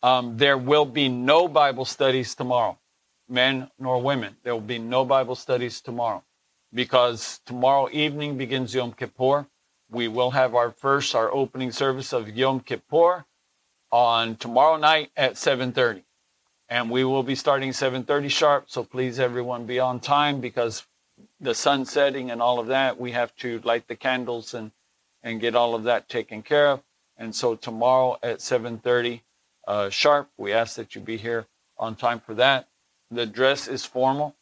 There will be no Bible studies tomorrow, men nor women. There will be no Bible studies tomorrow because tomorrow evening begins Yom Kippur. We will have our opening service of Yom Kippur on tomorrow night at 7:30. And we will be starting 7:30 sharp, so please everyone be on time because the sun setting and all of that, we have to light the candles and get all of that taken care of. And so tomorrow at 7:30 sharp, we ask that you be here on time for that. The dress is formal,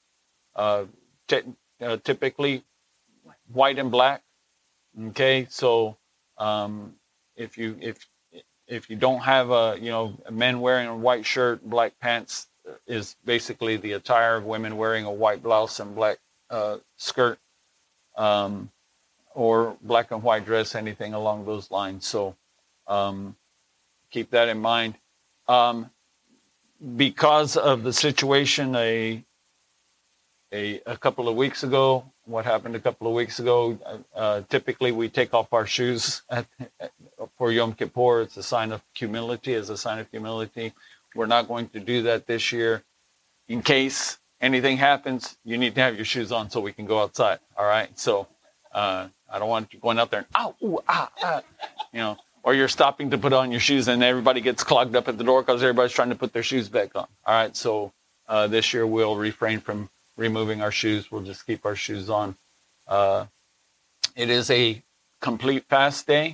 typically white and black. Okay, so if you don't have a men wearing a white shirt, black pants is basically the attire of women wearing a white blouse and black skirt, or black and white dress, anything along those lines. So keep that in mind. Because of the situation a couple of weeks ago, what happened a couple of weeks ago, typically we take off our shoes for Yom Kippur. It's a sign of humility. We're not going to do that this year. In case anything happens, you need to have your shoes on so we can go outside. All right. So I don't want you going out there and or you're stopping to put on your shoes and everybody gets clogged up at the door because everybody's trying to put their shoes back on. All right. So this year we'll refrain from removing our shoes. We'll just keep our shoes on. It is a complete fast day.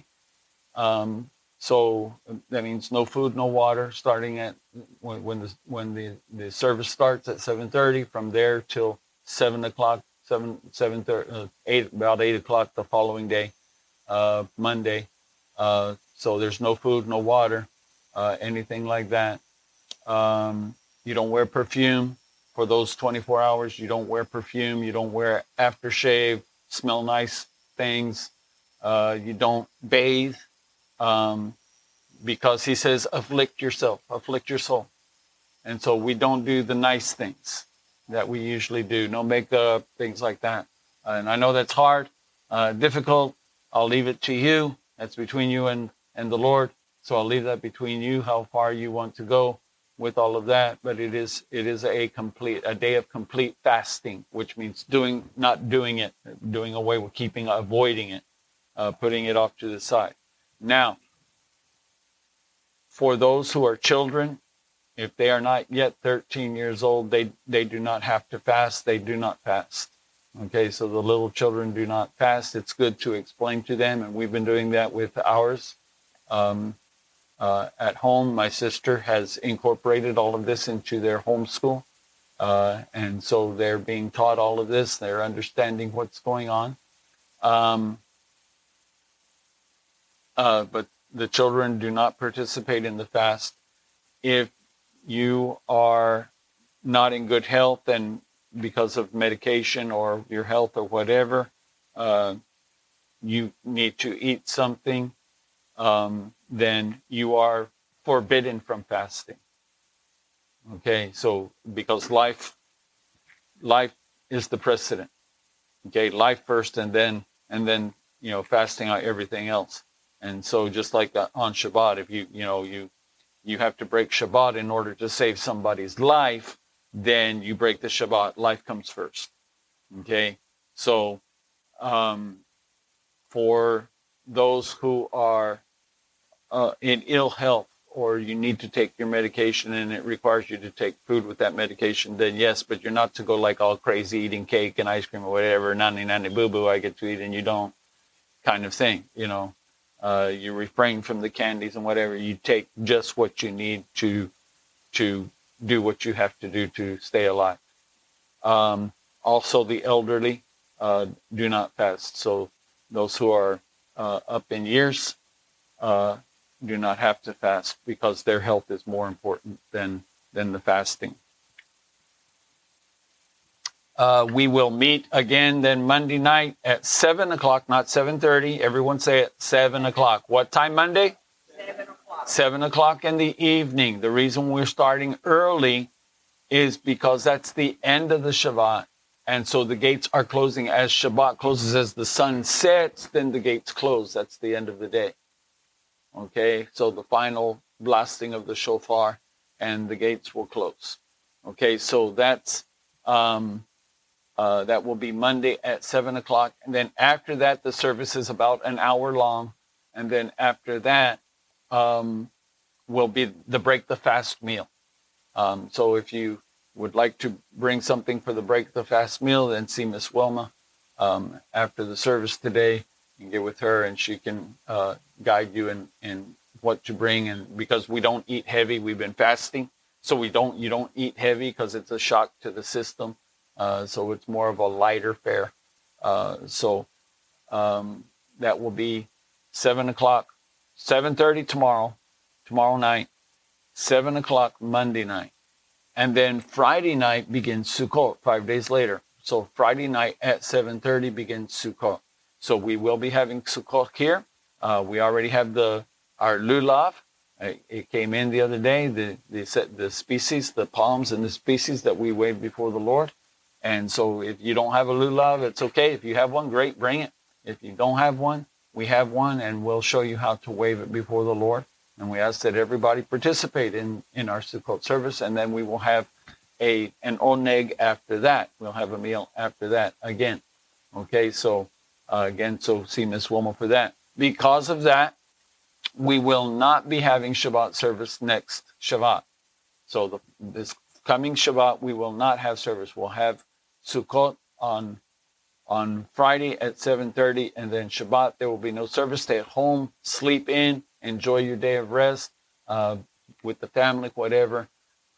So that means no food, no water, starting at when the service starts at 7:30. From there till 7 o'clock, 7:30, 8 about 8 o'clock the following day, Monday. So there's no food, no water, anything like that. You don't wear perfume for those 24 hours. You don't wear perfume. You don't wear aftershave, smell nice things. You don't bathe. Because he says, afflict yourself, afflict your soul. And so we don't do the nice things that we usually do. No makeup, things like that. And I know that's hard, difficult. I'll leave it to you. That's between you and the Lord. So I'll leave that between you, how far you want to go with all of that. But it is a day of complete fasting, which means not doing it, doing away with avoiding it, putting it off to the side. Now, for those who are children, if they are not yet 13 years old, they do not have to fast. They do not fast. Okay, so the little children do not fast. It's good to explain to them, and we've been doing that with ours. At home, my sister has incorporated all of this into their homeschool. And so they're being taught all of this. They're understanding what's going on. But the children do not participate in the fast. If you are not in good health and because of medication or your health or whatever, you need to eat something, then you are forbidden from fasting. Okay, so because life is the precedent. Okay, life first, and then fasting out everything else. And so just like on Shabbat, if you have to break Shabbat in order to save somebody's life, then you break the Shabbat. Life comes first. Okay? So for those who are in ill health, or you need to take your medication and it requires you to take food with that medication, then yes, but you're not to go like all crazy eating cake and ice cream or whatever, nanny boo-boo, I get to eat and you don't, kind of thing, You refrain from the candies and whatever. You take just what you need to do what you have to do to stay alive. Also, the elderly do not fast. So those who are up in years do not have to fast because their health is more important than the fasting. We will meet again then Monday night at 7 o'clock, not 7:30. Everyone say it, 7 o'clock. What time Monday? 7 o'clock. 7 o'clock in the evening. The reason we're starting early is because that's the end of the Shabbat. And so the gates are closing as Shabbat closes. As the sun sets, then the gates close. That's the end of the day. Okay, so the final blasting of the shofar, and the gates will close. Okay, so that's that will be Monday at 7 o'clock. And then after that, the service is about an hour long. And then after that will be the break the fast meal. So if you would like to bring something for the break the fast meal, then see Miss Wilma after the service today. You can get with her and she can guide you in what to bring. And because we don't eat heavy, we've been fasting. So you don't eat heavy because it's a shock to the system. So it's more of a lighter fare. So that will be 7 o'clock, 7:30 tomorrow night, 7 o'clock Monday night. And then Friday night begins Sukkot, 5 days later. So Friday night at 7:30 begins Sukkot. So we will be having Sukkot here. We already have our lulav. It came in the other day, the species, the palms and the species that we wave before the Lord. And so if you don't have a lulav, it's okay. If you have one, great, bring it. If you don't have one, we have one, and we'll show you how to wave it before the Lord. And we ask that everybody participate in our Sukkot service, and then we will have an oneg after that. We'll have a meal after that again. Okay, so so see Miss Wilma for that. Because of that, we will not be having Shabbat service next Shabbat. So this coming Shabbat, we will not have service. We'll have Sukkot on Friday at 7:30, and then Shabbat there will be no service. Stay at home, sleep in, enjoy your day of rest with the family, whatever.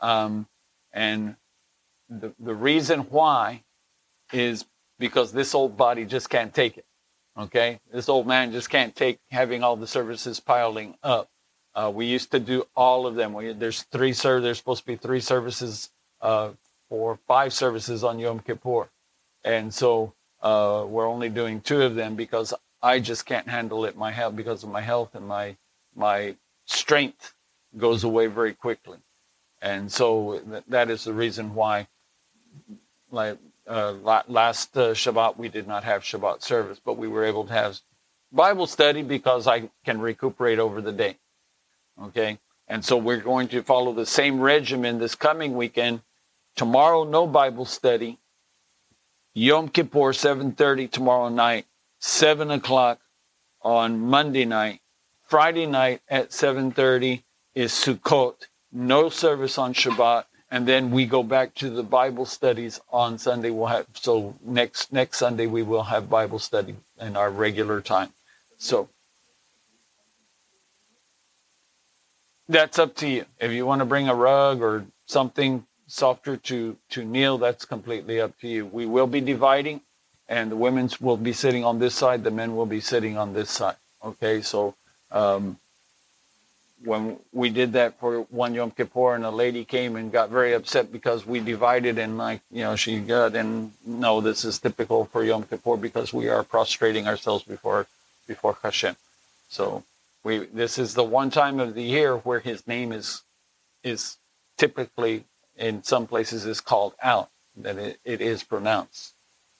And the reason why is because this old body just can't take it. Okay, this old man just can't take having all the services piling up. We used to do all of them. There's supposed to be 3 services or 5 services on Yom Kippur, and so we're only doing 2 of them because I just can't handle it. Because of my health and my strength goes away very quickly, and so that is the reason why. Like last Shabbat, we did not have Shabbat service, but we were able to have Bible study because I can recuperate over the day. Okay, and so we're going to follow the same regimen this coming weekend. Tomorrow, no Bible study. Yom Kippur, 7:30 tomorrow night, 7 o'clock on Monday night. Friday night at 7:30 is Sukkot. No service on Shabbat. And then we go back to the Bible studies on Sunday. So next Sunday we will have Bible study in our regular time. So that's up to you. If you want to bring a rug or something softer to kneel, that's completely up to you. We will be dividing, and the women will be sitting on this side. The men will be sitting on this side. Okay, so when we did that for one Yom Kippur, and a lady came and got very upset because we divided, and she got, and no, this is typical for Yom Kippur because we are prostrating ourselves before Hashem. So this is the one time of the year where His name is typically in some places is called out, that it is pronounced.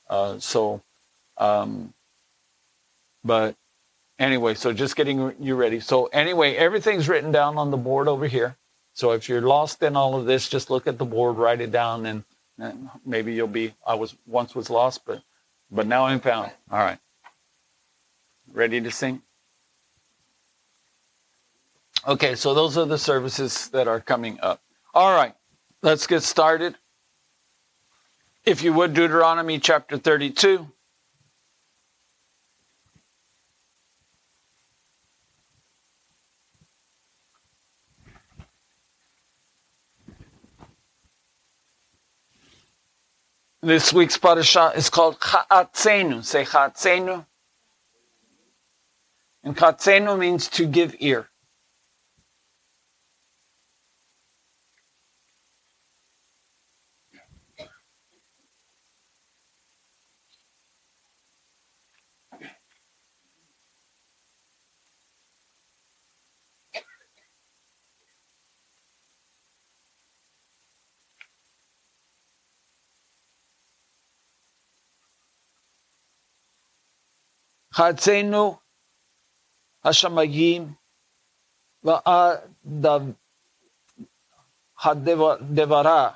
But anyway, so just getting you ready. So anyway, everything's written down on the board over here. So if you're lost in all of this, just look at the board, write it down, and maybe you'll be, once was lost, but now I'm found. All right. Ready to sing? Okay, so those are the services that are coming up. All right, let's get started. If you would, Deuteronomy chapter 32. This week's parasha is called Cha'atzenu. Say Cha'atzenu. And Cha'atzenu means to give ear. Cha'atzenu Hashamayim Devara.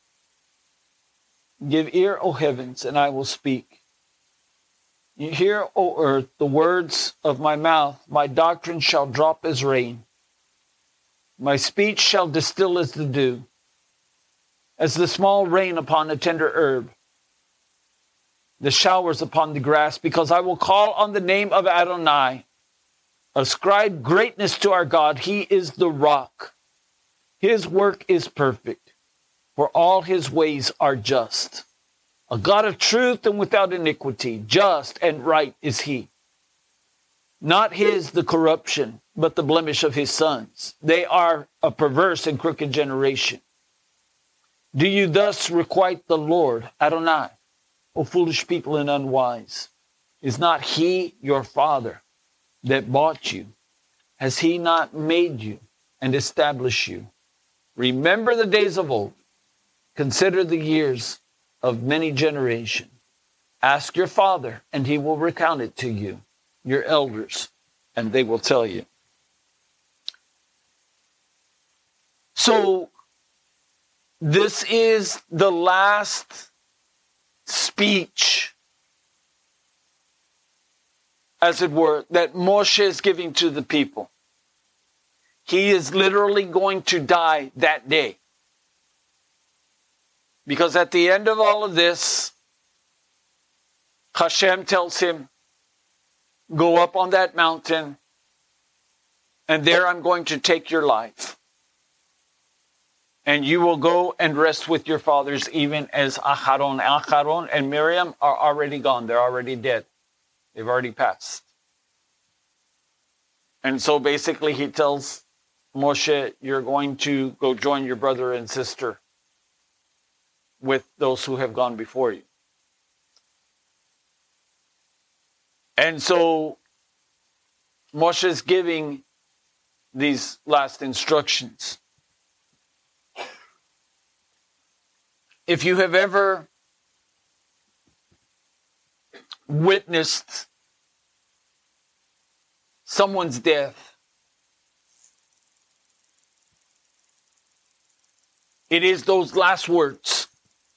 Give ear, O heavens, and I will speak. You hear, O earth, the words of my mouth. My doctrine shall drop as rain. My speech shall distill as the dew, as the small rain upon a tender herb, the showers upon the grass, because I will call on the name of Adonai. Ascribe greatness to our God. He is the rock. His work is perfect, for all his ways are just. A God of truth and without iniquity, just and right is he. Not his the corruption, but the blemish of his sons. They are a perverse and crooked generation. Do you thus requite the Lord, Adonai, O foolish people and unwise? Is not he your father that bought you? Has he not made you and established you? Remember the days of old. Consider the years of many generations. Ask your father, and he will recount it to you, your elders, and they will tell you. So, this is the last speech, as it were, that Moshe is giving to the people. He is literally going to die that day. Because at the end of all of this, Hashem tells him, go up on that mountain, and there I'm going to take your life. And you will go and rest with your fathers, even as Aharon and Miriam are already gone. They're already dead. They've already passed. And so basically he tells Moshe, you're going to go join your brother and sister with those who have gone before you. And so Moshe is giving these last instructions. If you have ever witnessed someone's death, it is those last words.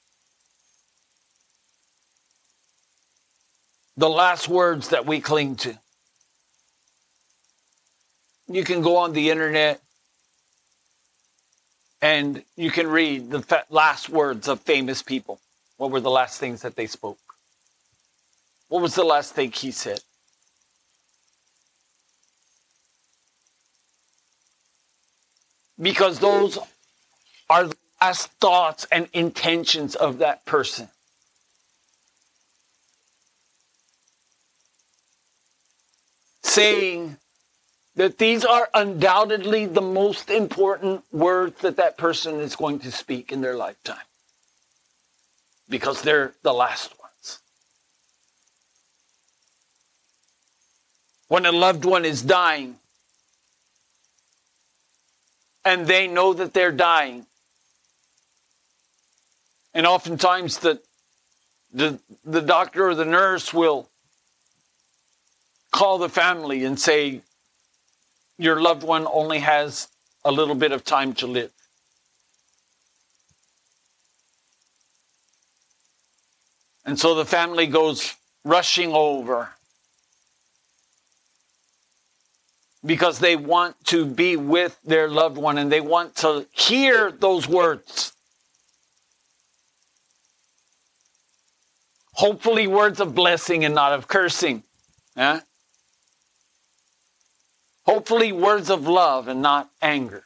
The last words that we cling to. You can go on the internet and you can read the last words of famous people. What were the last things that they spoke? What was the last thing he said? Because those are the last thoughts and intentions of that person. Saying that these are undoubtedly the most important words that that person is going to speak in their lifetime. Because they're the last ones. When a loved one is dying, and they know that they're dying, and oftentimes the doctor or the nurse will call the family and say, your loved one only has a little bit of time to live. And so the family goes rushing over because they want to be with their loved one and they want to hear those words. Hopefully words of blessing and not of cursing. Yeah? Hopefully words of love and not anger.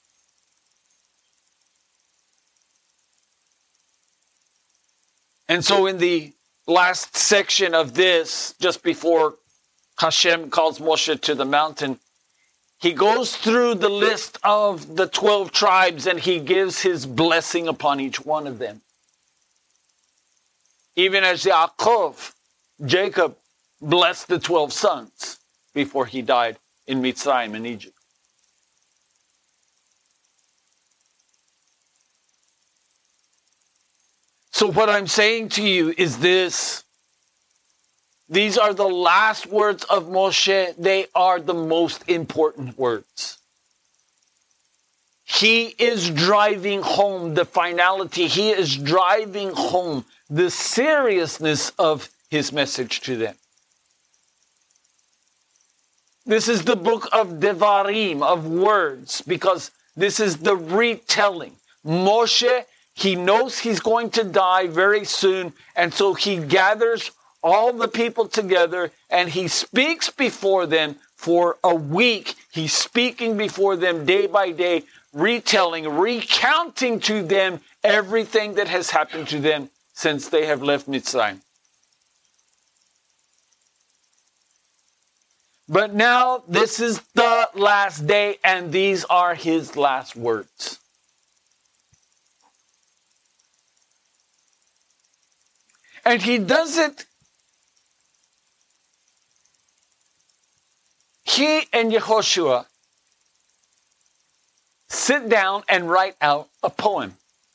And so in the last section of this, just before Hashem calls Moshe to the mountain, he goes through the list of the 12 tribes and he gives his blessing upon each one of them. Even as Jacob blessed the 12 sons before he died in Mitzrayim in Egypt. So what I'm saying to you is this. These are the last words of Moshe. They are the most important words. He is driving home the finality. He is driving home the seriousness of his message to them. This is the book of Devarim, of words, because this is the retelling. Moshe, he knows he's going to die very soon, and so he gathers all the people together and he speaks before them for a week. He's speaking before them day by day, retelling, recounting to them everything that has happened to them since they have left Mitzrayim. But now this is the last day, and these are his last words. And he does it. He and Yehoshua sit down and write out a poem.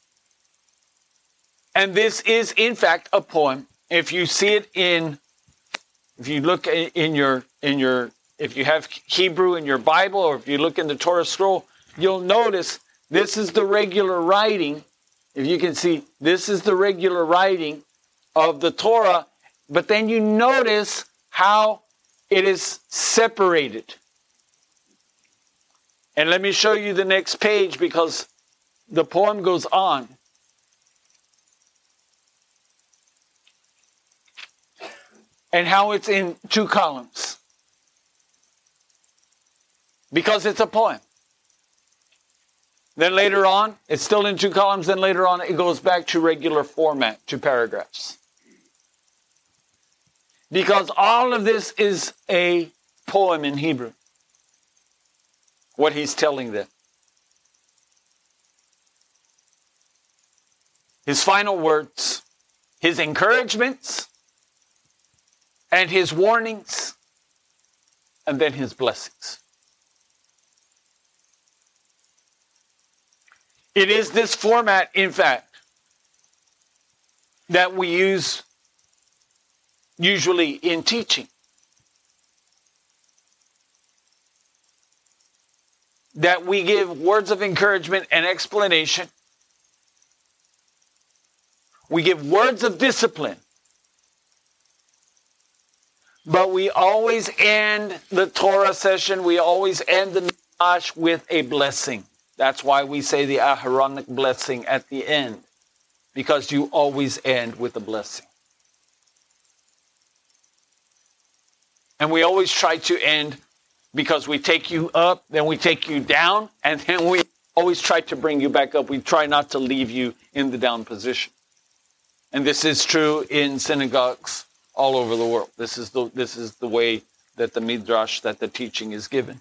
And this is, in fact, a poem. If you see it if you look if you have Hebrew in your Bible, or if you look in the Torah scroll, you'll notice this is the regular writing. If you can see, this is the regular writing of the Torah. But then you notice how it is separated. And let me show you the next page, because the poem goes on. And how it's in 2 columns. Because it's a poem. Then later on, it's still in 2 columns. Then later on, it goes back to regular format, to paragraphs. Because all of this is a poem in Hebrew. What he's telling them. His final words, his encouragements, and his warnings, and then his blessings. It is this format, in fact, that we use usually in teaching. That we give words of encouragement and explanation. We give words of discipline. But we always end the Torah session, we always end the Midrash with a blessing. That's why we say the Aharonic blessing at the end. Because you always end with a blessing. And we always try to end, because we take you up, then we take you down, and then we always try to bring you back up. We try not to leave you in the down position. And this is true in synagogues all over the world. This is the way that the Midrash, that the teaching is given.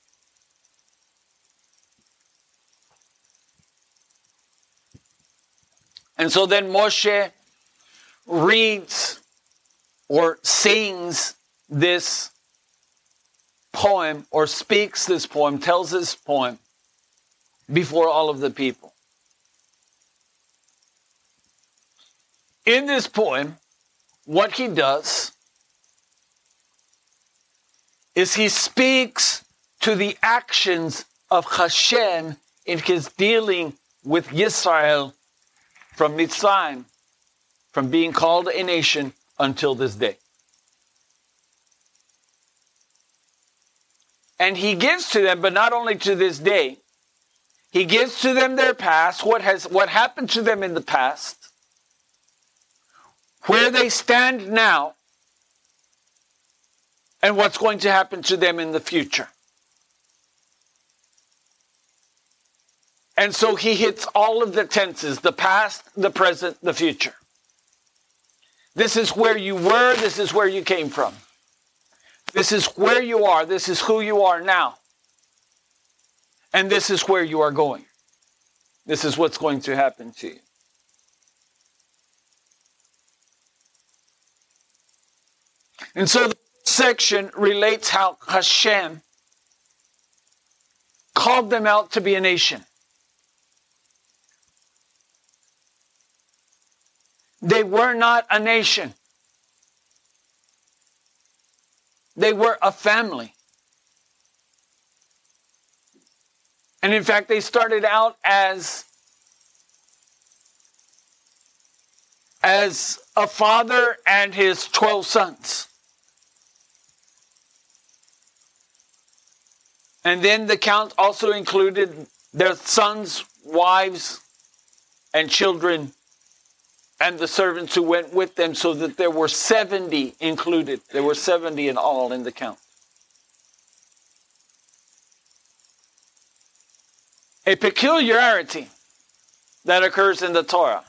And so then Moshe reads or sings this poem, or speaks this poem, tells this poem before all of the people. In this poem, what he does is he speaks to the actions of Hashem in his dealing with Yisrael from Mitzrayim, from being called a nation until this day. And he gives to them, but not only to this day, he gives to them their past, what happened to them in the past, where they stand now, and what's going to happen to them in the future. And so he hits all of the tenses, the past, the present, the future. This is where you were, this is where you came from. This is where you are, this is who you are now. And this is where you are going. This is what's going to happen to you. And so the section relates how Hashem called them out to be a nation. They were not a nation. They were a family. And in fact, they started out as a father and his 12 sons. And then the count also included their sons, wives, and children, and the servants who went with them, so that there were 70 included. There were 70 in all in the count. A peculiarity that occurs in the Torah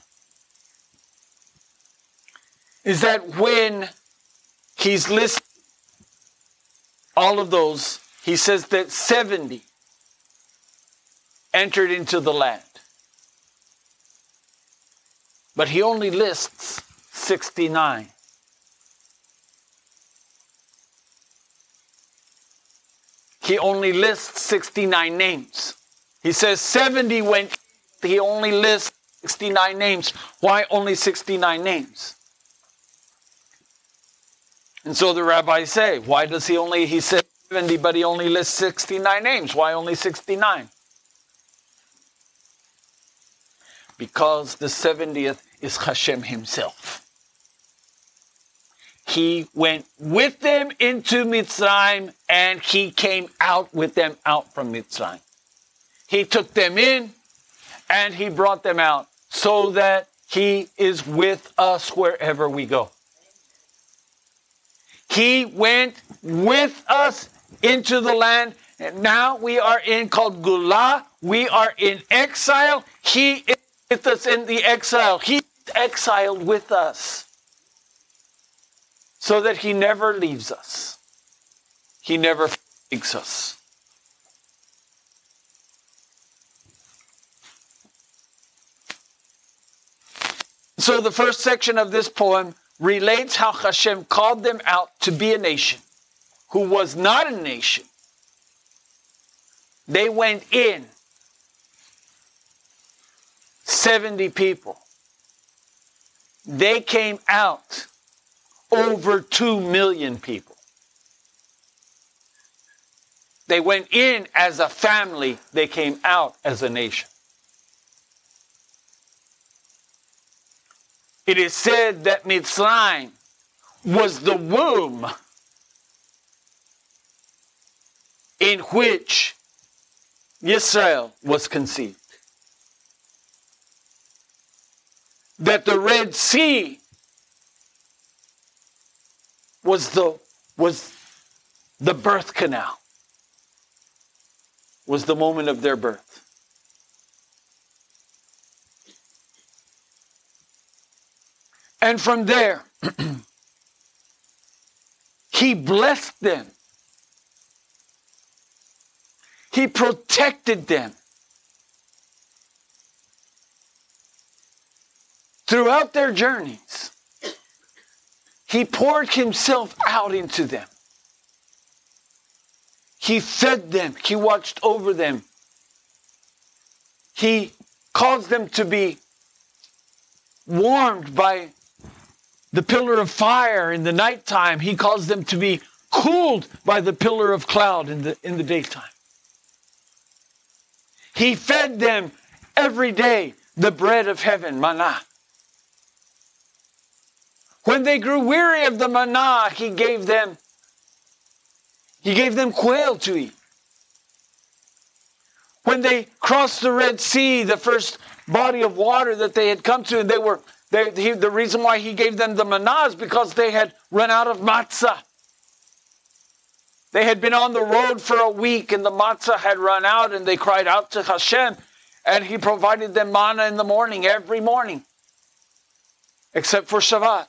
is that when he's listed all of those, he says that 70 entered into the land. But he only lists 69. He only lists 69 names. He says 70 went, he only lists 69 names. Why only 69 names? And so the rabbis say, why does he said 70, but he only lists 69 names. Why only 69? Because the 70th is Hashem himself. He went with them into Mitzrayim, and he came out with them out from Mitzrayim. He took them in, and he brought them out, so that he is with us wherever we go. He went with us into the land, and now we are in called Gula. We are in exile. He is with us in the exile. He exiled with us, so that he never leaves us. He never forsakes us. So the first section of this poem relates how Hashem called them out to be a nation who was not a nation. They went in, 70 people. They came out, over 2 million people. They went in as a family. They came out as a nation. It is said that Mitzrayim was the womb in which Yisrael was conceived. That the Red Sea was the birth canal, was the moment of their birth. And from there, he blessed them. He protected them. Throughout their journeys, he poured himself out into them. He fed them. He watched over them. He caused them to be warmed by the pillar of fire in the nighttime. He caused them to be cooled by the pillar of cloud in the daytime. He fed them every day the bread of heaven, manna. When they grew weary of the manna, he gave them quail to eat. When they crossed the Red Sea, the first body of water that they had come to, and the reason why he gave them the manna is because they had run out of matzah. They had been on the road for a week, and the matzah had run out, and they cried out to Hashem, and he provided them manna in the morning, every morning, except for Shabbat.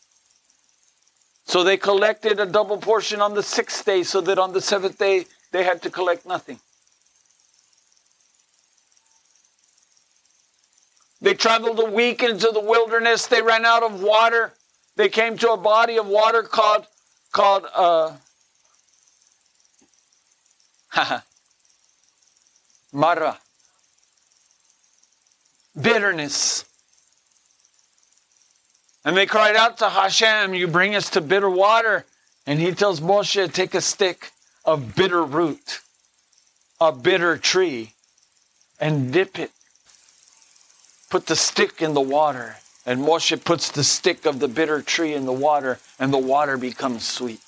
So they collected a double portion on the 6th day, so that on the 7th day they had to collect nothing. They traveled a week into the wilderness. They ran out of water. They came to a body of water called Mara. Bitterness. And they cried out to Hashem, you bring us to bitter water. And he tells Moshe, take a stick of bitter root, a bitter tree, and dip it. Put the stick in the water. And Moshe puts the stick of the bitter tree in the water, and the water becomes sweet.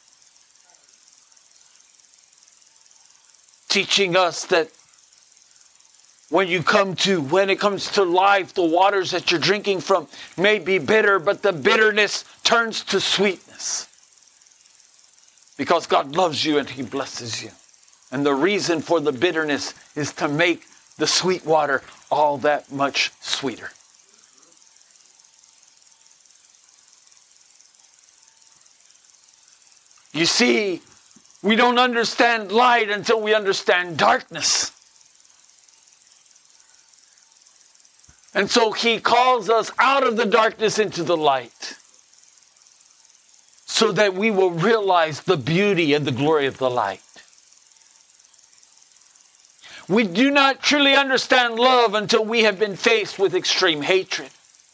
Teaching us that when it comes to life, the waters that you're drinking from may be bitter, but the bitterness turns to sweetness. Because God loves you and He blesses you. And the reason for the bitterness is to make the sweet water all that much sweeter. You see, we don't understand light until we understand darkness. And so He calls us out of the darkness into the light, so that we will realize the beauty and the glory of the light. We do not truly understand love until we have been faced with extreme hatred.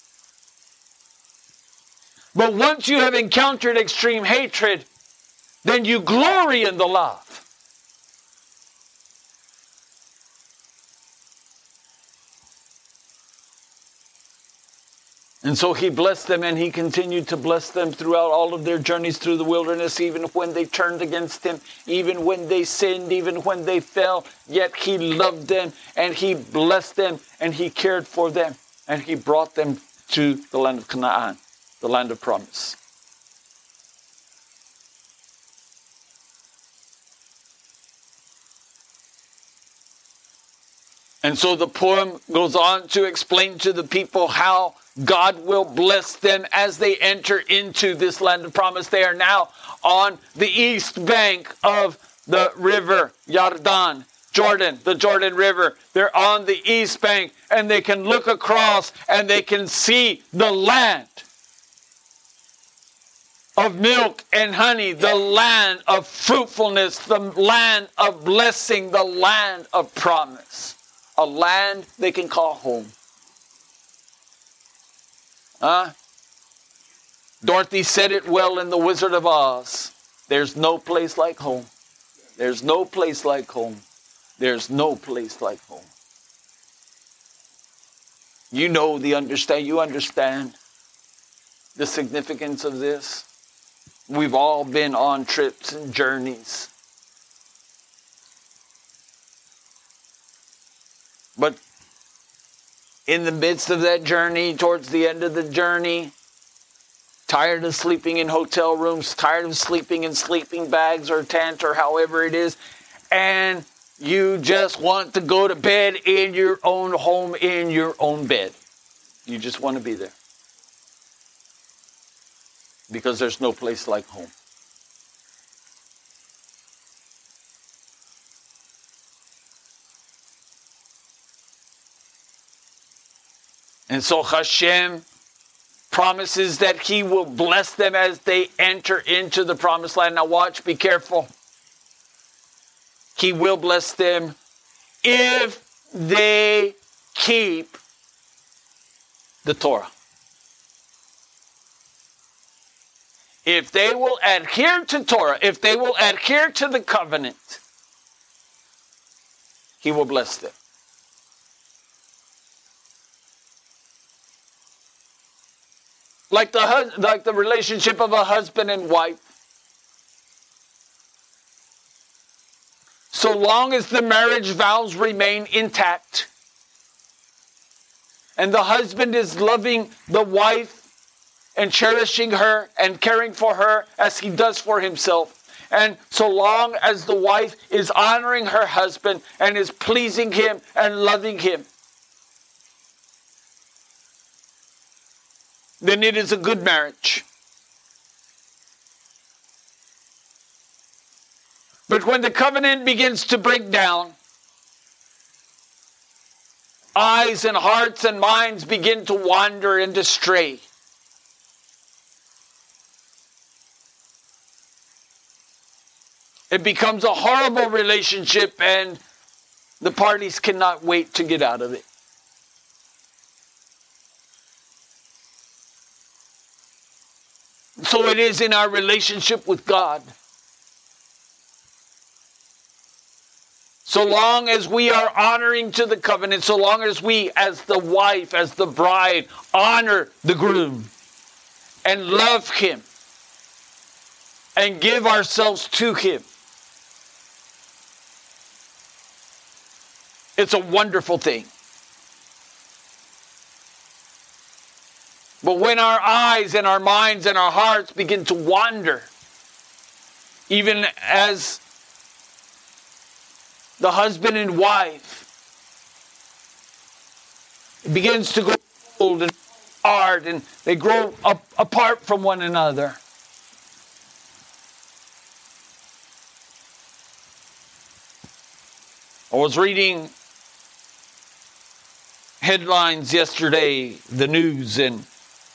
But once you have encountered extreme hatred, then you glory in the love. And so He blessed them, and He continued to bless them throughout all of their journeys through the wilderness, even when they turned against Him, even when they sinned, even when they fell. Yet He loved them, and He blessed them, and He cared for them, and He brought them to the land of Canaan, the land of promise. And so the poem goes on to explain to the people how God will bless them as they enter into this land of promise. They are now on the east bank of the river Jordan, the Jordan River. They're on the east bank, and they can look across and they can see the land of milk and honey, the land of fruitfulness, the land of blessing, the land of promise. A land they can call home. Dorothy said it well in The Wizard of Oz. There's no place like home. There's no place like home. There's no place like home. You understand the significance of this. We've all been on trips and journeys. But in the midst of that journey, towards the end of the journey, tired of sleeping in hotel rooms, tired of sleeping in sleeping bags or tent or however it is, and you just want to go to bed in your own home, in your own bed. You just want to be there. Because there's no place like home. And so Hashem promises that He will bless them as they enter into the promised land. Now watch, be careful. He will bless them if they keep the Torah. If they will adhere to Torah, if they will adhere to the covenant, He will bless them. Like the relationship of a husband and wife. So long as the marriage vows remain intact, and the husband is loving the wife and cherishing her and caring for her as he does for himself, and so long as the wife is honoring her husband and is pleasing him and loving him, then it is a good marriage. But when the covenant begins to break down, eyes and hearts and minds begin to wander and to stray. It becomes a horrible relationship, and the parties cannot wait to get out of it. So it is in our relationship with God. So long as we are honoring to the covenant, so long as we, as the wife, as the bride, honor the groom and love him and give ourselves to him, it's a wonderful thing. But when our eyes and our minds and our hearts begin to wander, even as the husband and wife, it begins to go cold and hard, and they grow apart from one another. I was reading headlines yesterday, the news, and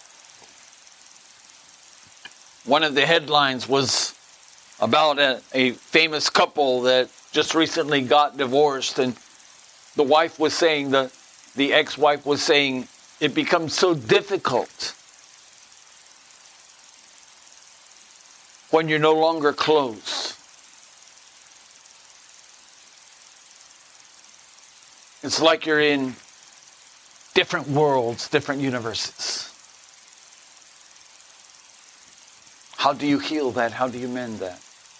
one of the headlines was about a famous couple that just recently got divorced, and the wife was saying, the ex-wife was saying, it becomes so difficult when you're no longer close. It's like you're in different worlds, different universes. How do you heal that? How do you mend that?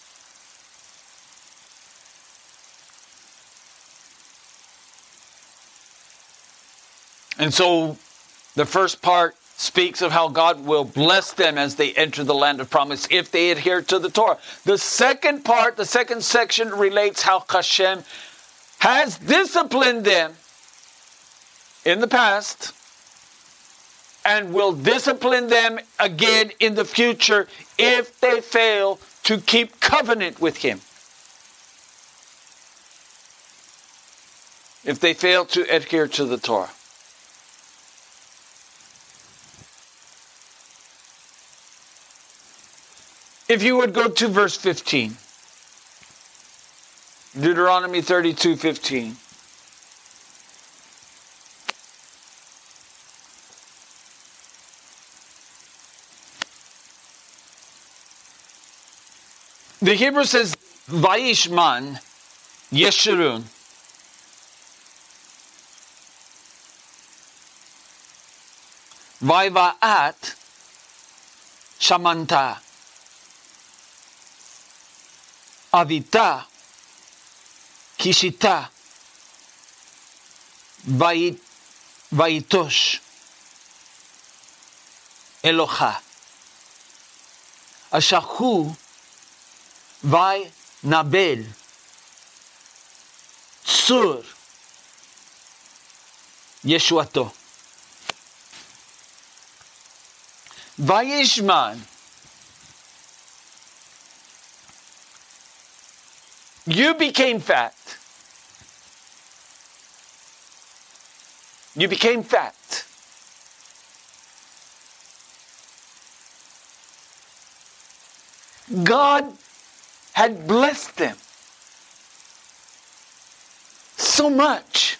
And so the first part speaks of how God will bless them as they enter the land of promise if they adhere to the Torah. The second part, the second section, relates how Hashem has disciplined them in the past and will discipline them again in the future if they fail to keep covenant with him. If they fail to adhere to the Torah. If you would go to verse 15. Deuteronomy 32:15. The Hebrew says, Vayishman Yeshurun. Vayvaat Shamanta. Avita Kishita Vaitosh Eloha Ashahu Vai Nabel Tsur Yeshuato Vayishman. You became fat. You became fat. God had blessed them so much.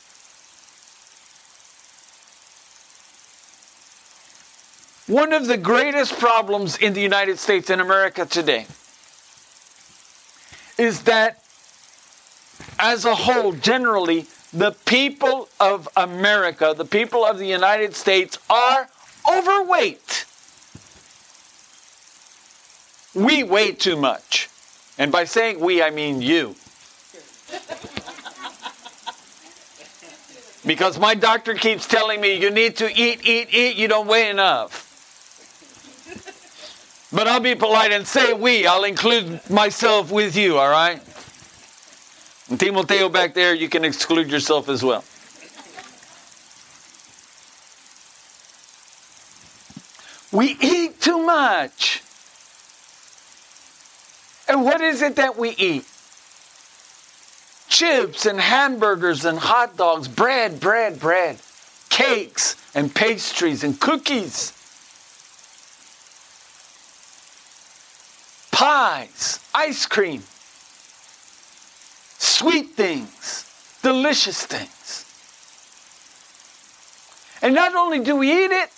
One of the greatest problems in the United States and America today is that as a whole, generally, the people of America, the people of the United States are overweight. We weigh too much. And by saying we, I mean you. Because my doctor keeps telling me, you need to eat, you don't weigh enough. But I'll be polite and say we. I'll include myself with you, all right? And Timoteo back there, you can exclude yourself as well. We eat too much. And what is it that we eat? Chips and hamburgers and hot dogs, bread, cakes and pastries and cookies, pies, ice cream, sweet things, delicious things. And not only do we eat it,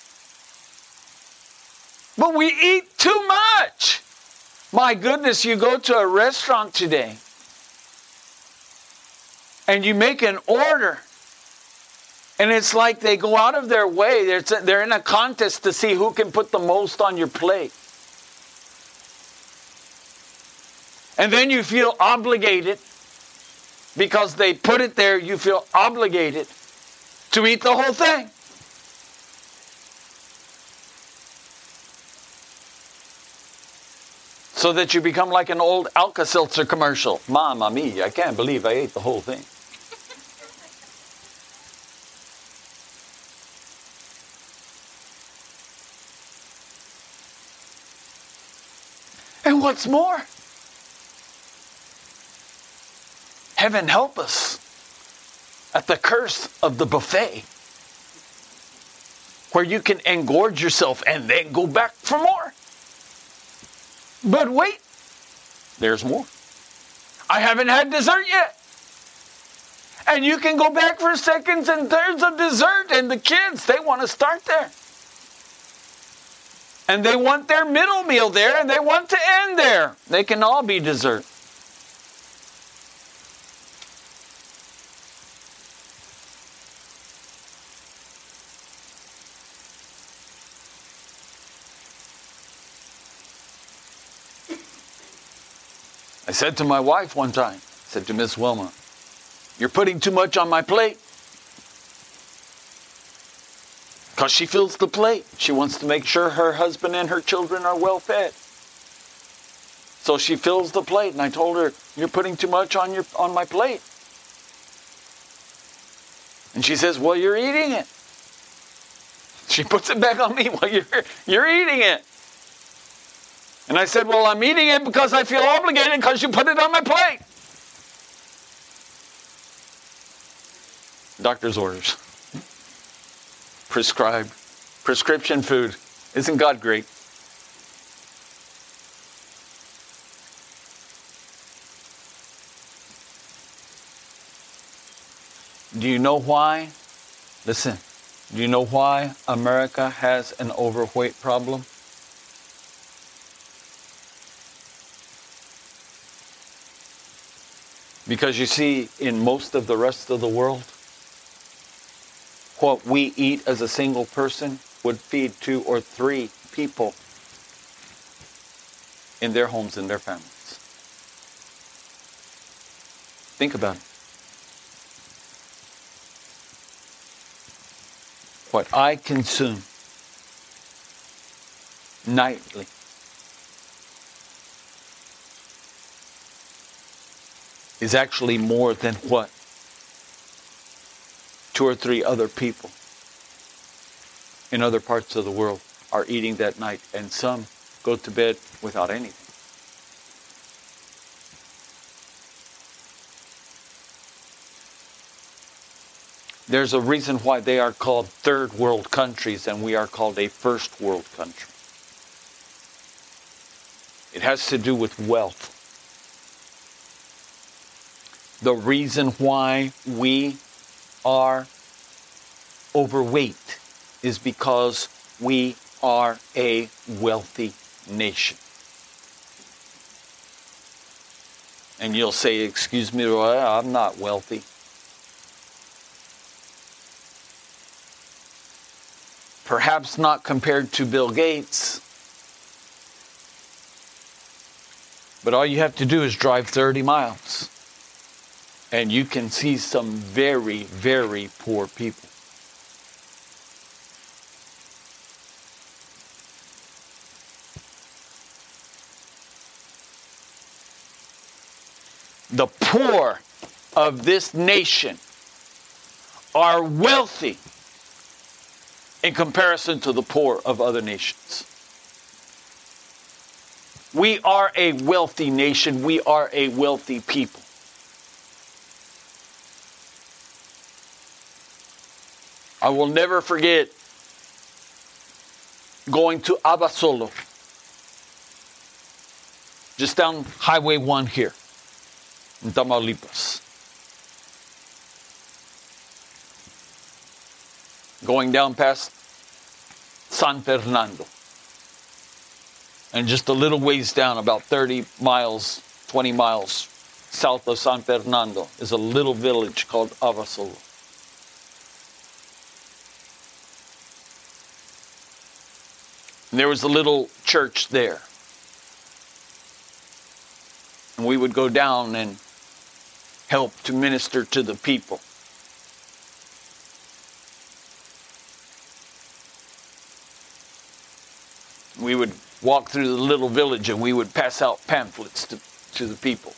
but we eat too much. My goodness, you go to a restaurant today and you make an order, and it's like they go out of their way. They're in a contest to see who can put the most on your plate. And then you feel obligated, because they put it there, you feel obligated to eat the whole thing. So that you become like an old Alka-Seltzer commercial. Mamma mia, I can't believe I ate the whole thing. And what's more, heaven help us at the curse of the buffet, where you can engorge yourself and then go back for more. But wait, there's more. I haven't had dessert yet. And you can go back for seconds and thirds of dessert, and the kids, they want to start there. And they want their middle meal there, and they want to end there. They can all be dessert. I said to my wife one time, I said to Miss Wilma, "You're putting too much on my plate." Because she fills the plate. She wants to make sure her husband and her children are well fed. So she fills the plate, and I told her, "You're putting too much on my plate." And she says, "Well, you're eating it." She puts it back on me. "Well, you're eating it." And I said, "Well, I'm eating it because I feel obligated because you put it on my plate." Doctor's orders. Prescribed. Prescription food. Isn't God great? Do you know why? Listen. Do you know why America has an overweight problem? Because you see, in most of the rest of the world, what we eat as a single person would feed 2 or 3 people in their homes and their families. Think about it. What I consume nightly is actually more than what 2 or 3 other people in other parts of the world are eating that night, and some go to bed without anything. There's a reason why they are called third world countries and we are called a first world country. It has to do with wealth. The reason why we are overweight is because we are a wealthy nation. And you'll say, "Excuse me, Roy, I'm not wealthy." Perhaps not compared to Bill Gates. But all you have to do is drive 30 miles. And you can see some very, very poor people. The poor of this nation are wealthy in comparison to the poor of other nations. We are a wealthy nation. We are a wealthy people. I will never forget going to Abasolo, just down Highway 1 here in Tamaulipas. Going down past San Fernando. And just a little ways down, about 30 miles, 20 miles south of San Fernando, is a little village called Abasolo. And there was a little church there. And we would go down and help to minister to the people. We would walk through the little village and we would pass out pamphlets to the people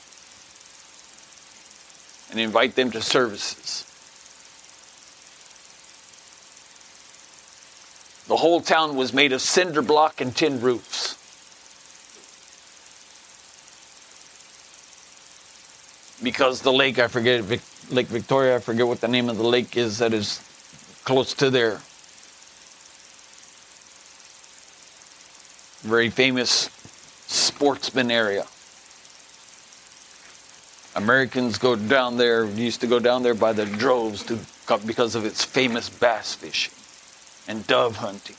and invite them to services. The whole town was made of cinder block and tin roofs. Because the lake, I forget, Lake Victoria, I forget what the name of the lake is that is close to there. Very famous sportsman area. Americans go down there, used to go down there by the droves because of its famous bass fishing and dove hunting.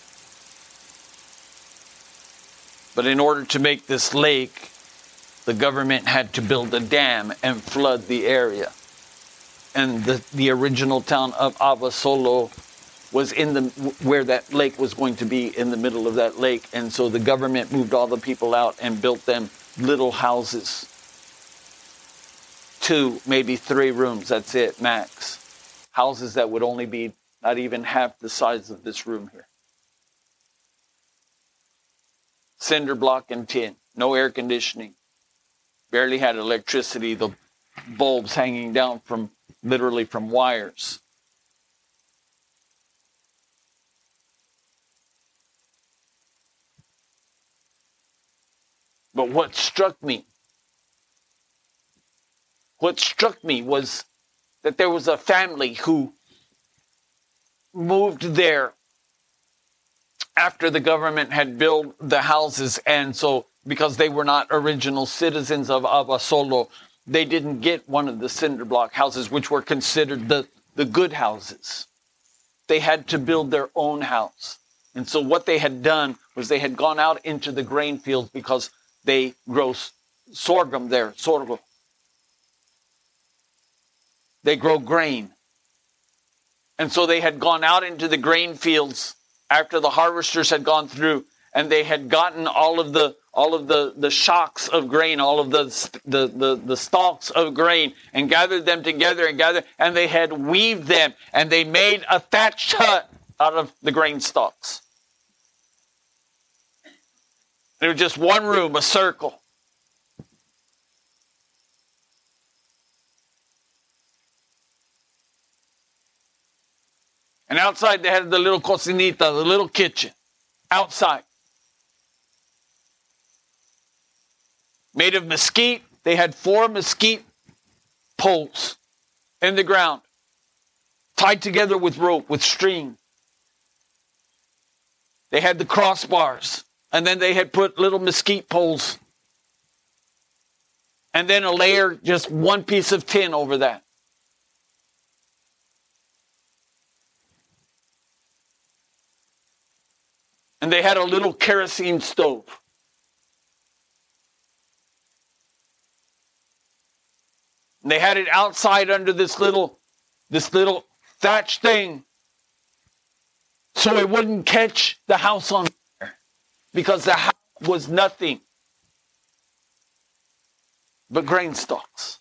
But in order to make this lake, the government had to build a dam and flood the area. And the original town of Abasolo was where that lake was going to be, in the middle of that lake. And so the government moved all the people out and built them little houses. 2, maybe 3 rooms, that's it, max. Houses that would only be not even half the size of this room here. Cinder block and tin, no air conditioning. Barely had electricity, the bulbs hanging down literally from wires. But what struck me was that there was a family who moved there after the government had built the houses. And so, because they were not original citizens of Abasolo, they didn't get one of the cinder block houses, which were considered the good houses. They had to build their own house. And so what they had done was they had gone out into the grain fields, because they grow sorghum there, sorghum. They grow grain. And so they had gone out into the grain fields after the harvesters had gone through, and they had gotten all of the shocks of grain, all of the stalks of grain, and gathered them together and they had weaved them, and they made a thatched hut out of the grain stalks. There was just one room, a circle. And outside they had the little cocinita, the little kitchen, outside. Made of mesquite. They had 4 mesquite poles in the ground, tied together with rope, with string. They had the crossbars. And then they had put little mesquite poles. And then a layer, just one piece of tin over that. And they had a little kerosene stove. And they had it outside under this little thatch thing, so it wouldn't catch the house on fire, because the house was nothing but grain stalks.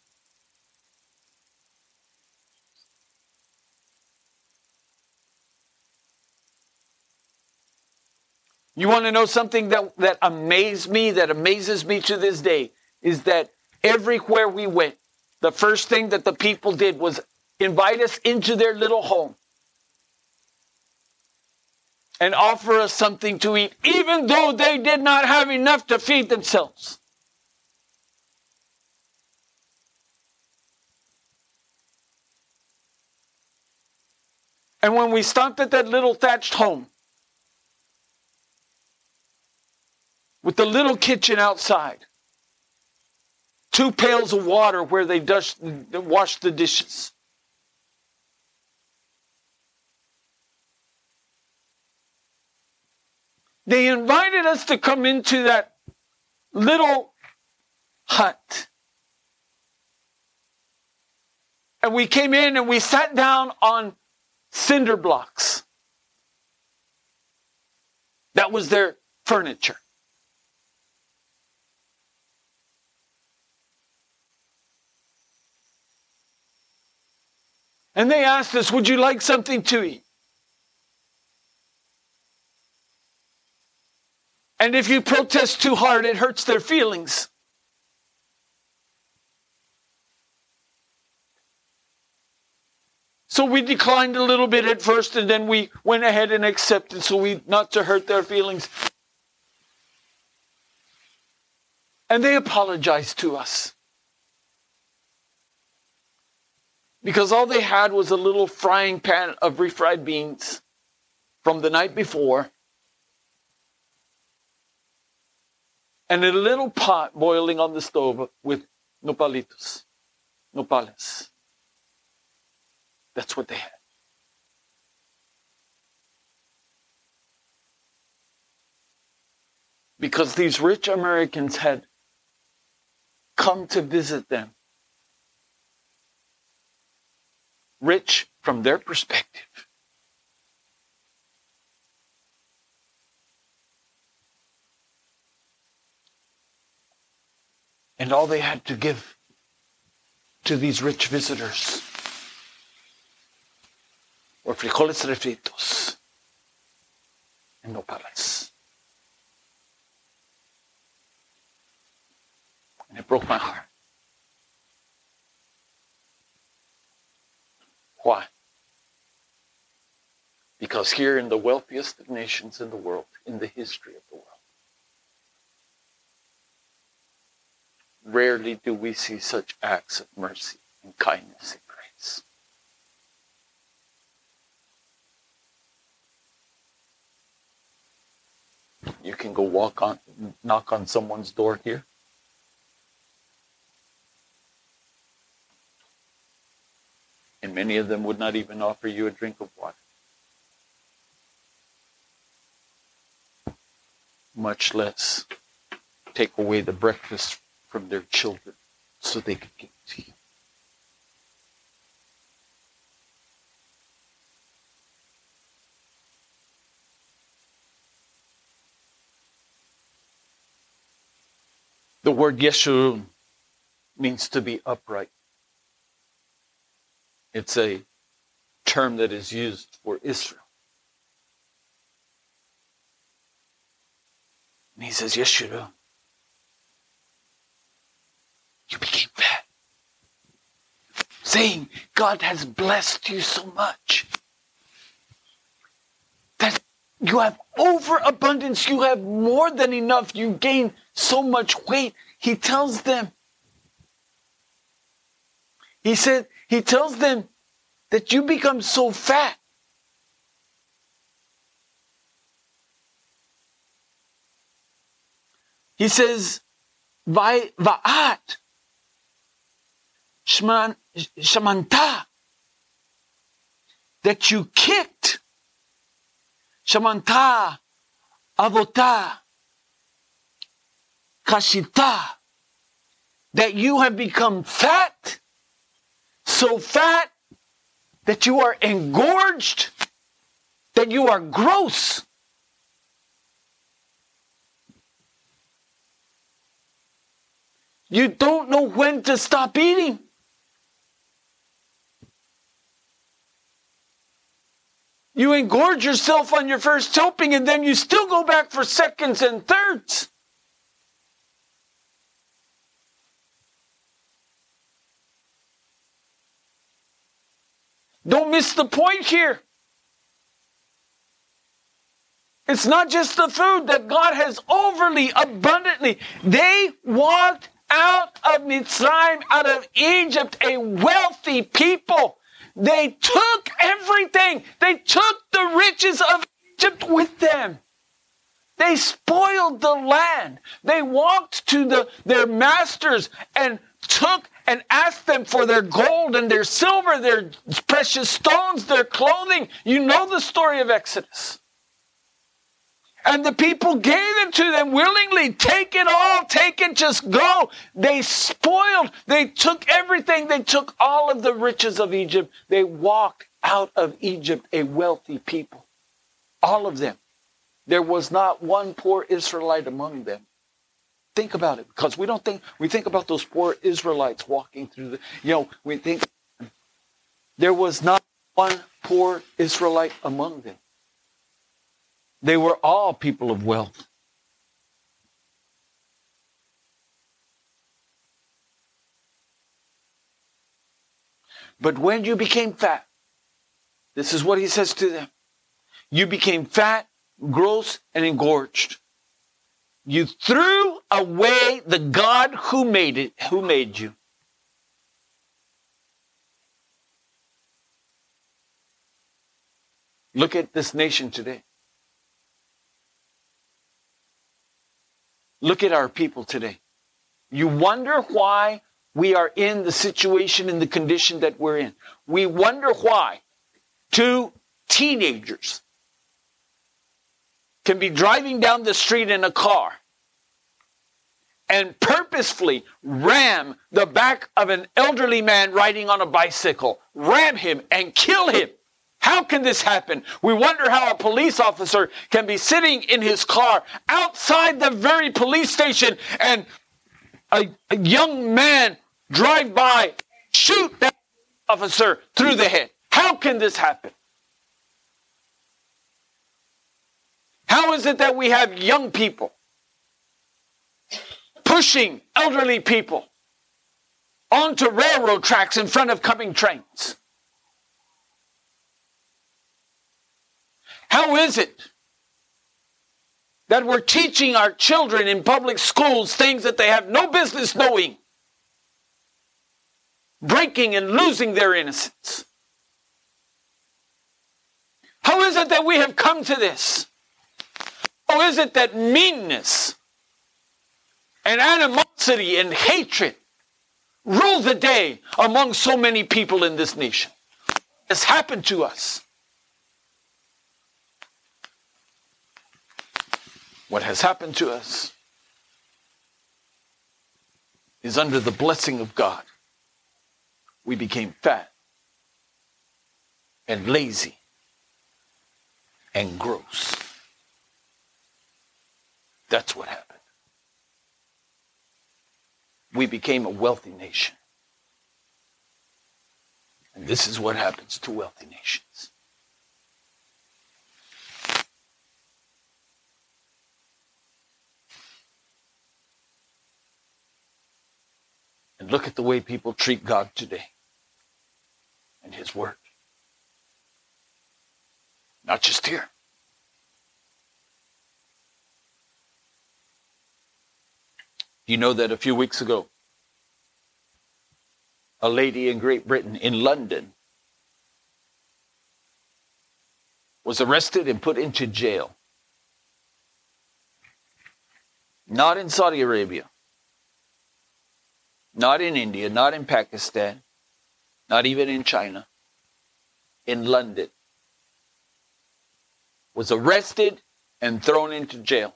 You want to know something that amazes me to this day, is that everywhere we went, the first thing that the people did was invite us into their little home and offer us something to eat, even though they did not have enough to feed themselves. And when we stopped at that little thatched home, with the little kitchen outside, 2 pails of water where they washed the dishes, they invited us to come into that little hut. And we came in and we sat down on cinder blocks. That was their furniture. And they asked us, would you like something to eat? And if you protest too hard, it hurts their feelings. So we declined a little bit at first, and then we went ahead and accepted, so not to hurt their feelings. And they apologized to us. Because all they had was a little frying pan of refried beans from the night before, and a little pot boiling on the stove with nopalitos, nopales. That's what they had. Because these rich Americans had come to visit them. Rich from their perspective. And all they had to give to these rich visitors were frijoles refritos and nopales. And it broke my heart. Why? Because here in the wealthiest of nations in the world, in the history of the world, rarely do we see such acts of mercy and kindness and grace. You can go knock on someone's door here. And many of them would not even offer you a drink of water. Much less take away the breakfast from their children so they could give it to you. The word Yeshurun means to be upright. It's a term that is used for Israel. And he says, Yeshurun, you became fat. Saying, God has blessed you so much that you have overabundance, you have more than enough, you gain so much weight. He tells them, he tells them that you become so fat. He says, Va'at Shamanta, that you kicked. Shamanta Avota Kashita, that you have become fat, so fat that you are engorged, that you are gross. You don't know when to stop eating. You engorge yourself on your first helping, and then you still go back for seconds and thirds. Don't miss the point here. It's not just the food that God has overly, abundantly. They walked out of Mitzrayim, out of Egypt, a wealthy people. They took everything. They took the riches of Egypt with them. They spoiled the land. They walked to their masters and took and asked them for their gold and their silver, their precious stones, their clothing. You know the story of Exodus. And the people gave it to them willingly. Take it all. Take it. Just go. They spoiled. They took everything. They took all of the riches of Egypt. They walked out of Egypt a wealthy people. All of them. There was not one poor Israelite among them. Think about it. Because we think about those poor Israelites walking through we think there was not one poor Israelite among them. They were all people of wealth. But when you became fat, this is what he says to them. You became fat, gross, and engorged. You threw away the God who made you. Look at this nation today. Look at our people today. You wonder why we are in the situation and the condition that we're in. We wonder why 2 teenagers can be driving down the street in a car and purposefully ram the back of an elderly man riding on a bicycle, ram him and kill him. How can this happen? We wonder how a police officer can be sitting in his car outside the very police station and a young man drive by, shoot that officer through the head. How can this happen? How is it that we have young people pushing elderly people onto railroad tracks in front of coming trains? How is it that we're teaching our children in public schools things that they have no business knowing, breaking and losing their innocence? How is it that we have come to this? How is it that meanness and animosity and hatred rule the day among so many people in this nation? What has happened to us? What has happened to us is under the blessing of God. We became fat and lazy and gross. That's what happened. We became a wealthy nation. And this is what happens to wealthy nations. And look at the way people treat God today and His Word. Not just here. You know that a few weeks ago, a lady in Great Britain, in London, was arrested and put into jail. Not in Saudi Arabia. Not in India, not in Pakistan, not even in China. In London. Was arrested and thrown into jail.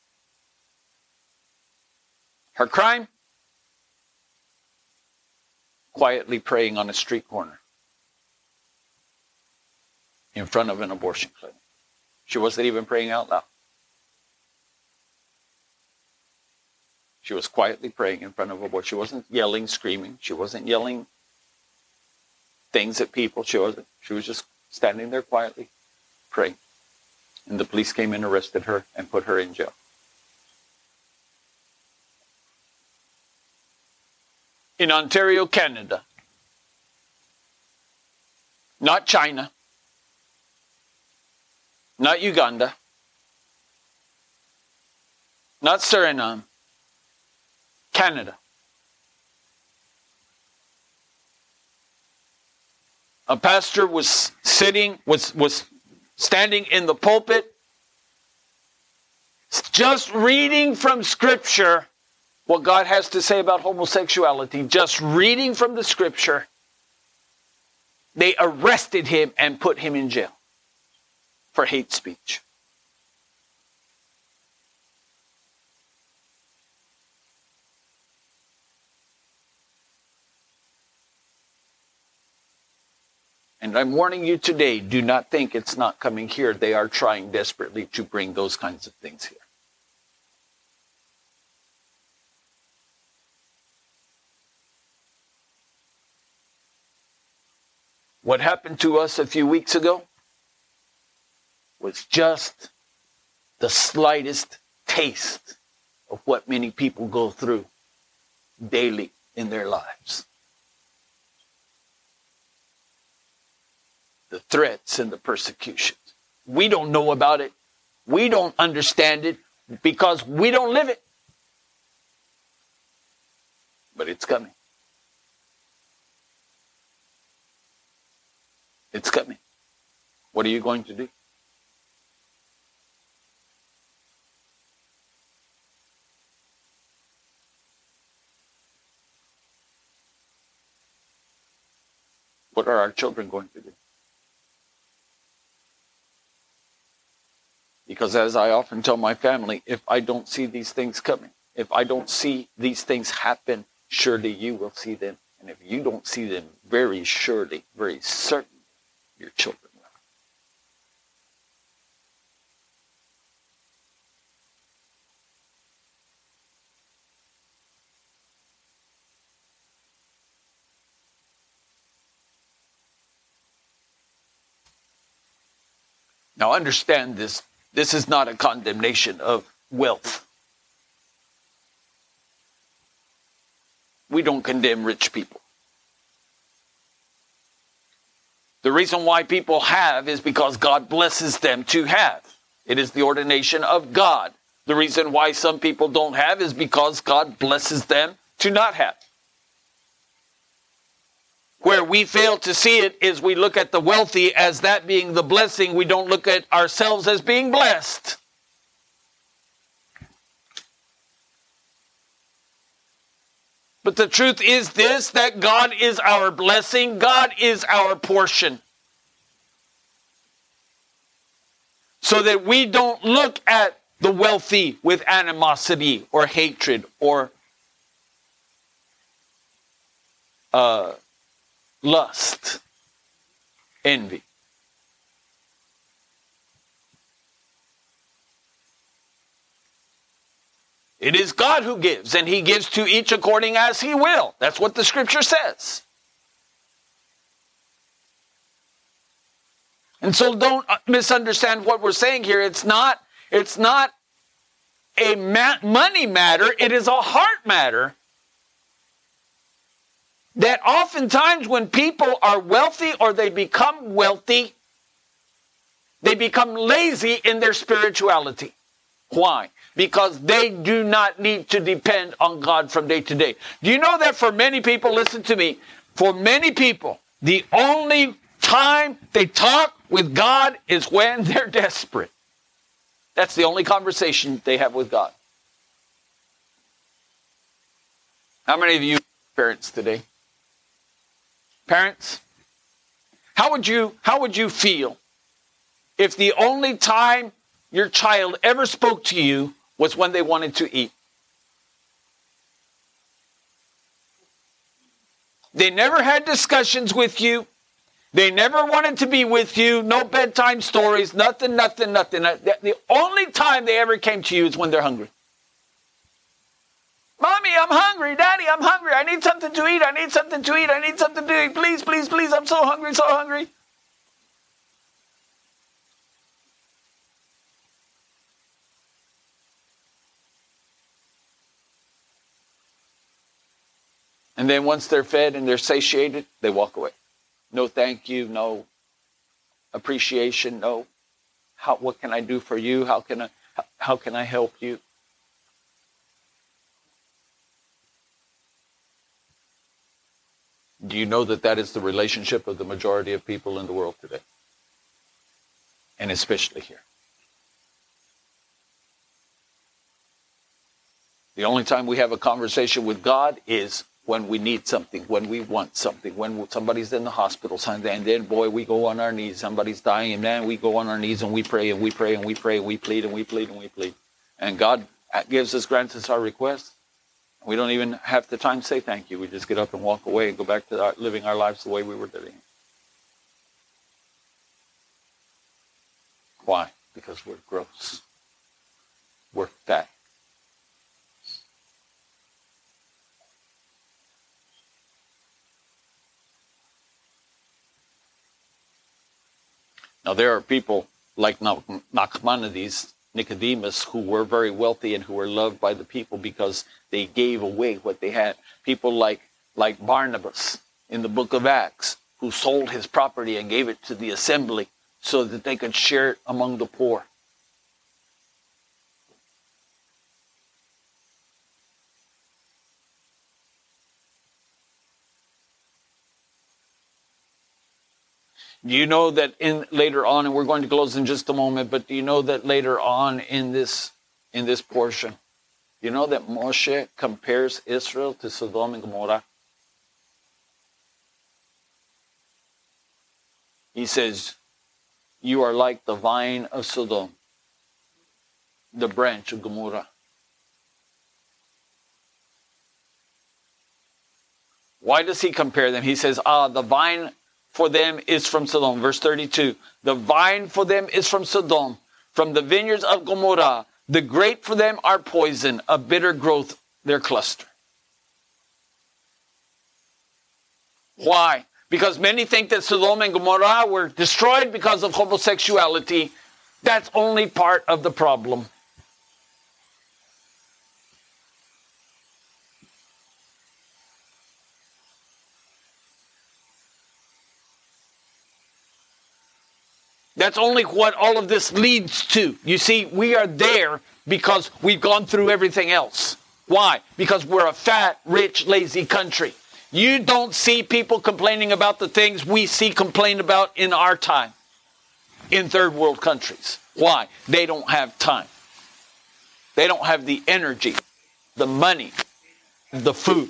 Her crime? Quietly praying on a street corner in front of an abortion clinic. She wasn't even praying out loud. She was quietly praying in front of a abortion. She wasn't yelling, screaming. She wasn't yelling things at people. She was just standing there quietly praying. And the police came and arrested her and put her in jail. In Ontario, Canada. Not China. Not Uganda. Not Suriname. Canada. A pastor was standing in the pulpit, just reading from Scripture what God has to say about homosexuality, just reading from the Scripture. They arrested him and put him in jail for hate speech. And I'm warning you today, do not think it's not coming here. They are trying desperately to bring those kinds of things here. What happened to us a few weeks ago was just the slightest taste of what many people go through daily in their lives. The threats and the persecutions. We don't know about it. We don't understand it because we don't live it. But it's coming. It's coming. What are you going to do? What are our children going to do? Because as I often tell my family, if I don't see these things coming, if I don't see these things happen, surely you will see them. And if you don't see them, very surely, very certain, your children will. Now understand this. This is not a condemnation of wealth. We don't condemn rich people. The reason why people have is because God blesses them to have. It is the ordination of God. The reason why some people don't have is because God blesses them to not have. Where we fail to see it is we look at the wealthy as that being the blessing. We don't look at ourselves as being blessed. But the truth is this, that God is our blessing. God is our portion. So that we don't look at the wealthy with animosity or hatred or lust, envy. It is God who gives, and he gives to each according as he will. That's what the scripture says. And so don't misunderstand what we're saying here. It's not a money matter. It is a heart matter. That oftentimes when people are wealthy or they become wealthy, they become lazy in their spirituality. Why? Because they do not need to depend on God from day to day. Do you know that for many people, listen to me, for many people, the only time they talk with God is when they're desperate. That's the only conversation they have with God. How many of you are parents today? Parents, how would you feel if the only time your child ever spoke to you was when they wanted to eat? They never had discussions with you. They never wanted to be with you. No bedtime stories, nothing. The only time they ever came to you is when they're hungry. Mommy, I'm hungry. Daddy, I'm hungry. I need something to eat. I need something to eat. I need something to eat. Please, please, please. I'm so hungry, so hungry. And then once they're fed and they're satiated, they walk away. No thank you, no appreciation, no. What can I do for you? How can I help you? Do you know that is the relationship of the majority of people in the world today? And especially here. The only time we have a conversation with God is when we need something, when we want something, when somebody's in the hospital, and then, boy, we go on our knees. Somebody's dying, and then we go on our knees and we pray and we pray and we pray and we plead and we plead and we plead. And God grants us our requests. We don't even have the time to say thank you. We just get up and walk away and go back to living our lives the way we were living. Why? Because we're gross. We're fat. Now there are people like Nachmanides, Nicodemus, who were very wealthy and who were loved by the people because they gave away what they had. People like Barnabas in the book of Acts, who sold his property and gave it to the assembly so that they could share it among the poor. Do you know that later on, and we're going to close in just a moment, but do you know that later on in this portion, you know that Moshe compares Israel to Sodom and Gomorrah? He says, you are like the vine of Sodom, the branch of Gomorrah. Why does he compare them? He says, the vine for them is from Sodom. Verse 32, the vine for them is from Sodom, from the vineyards of Gomorrah. The grape for them are poison, a bitter growth their cluster. Why? Because many think that Sodom and Gomorrah were destroyed because of homosexuality. That's only part of the problem. That's only what all of this leads to. You see, we are there because we've gone through everything else. Why? Because we're a fat, rich, lazy country. You don't see people complaining about the things we see complained about in our time in third world countries. Why? They don't have time. They don't have the energy, the money, the food.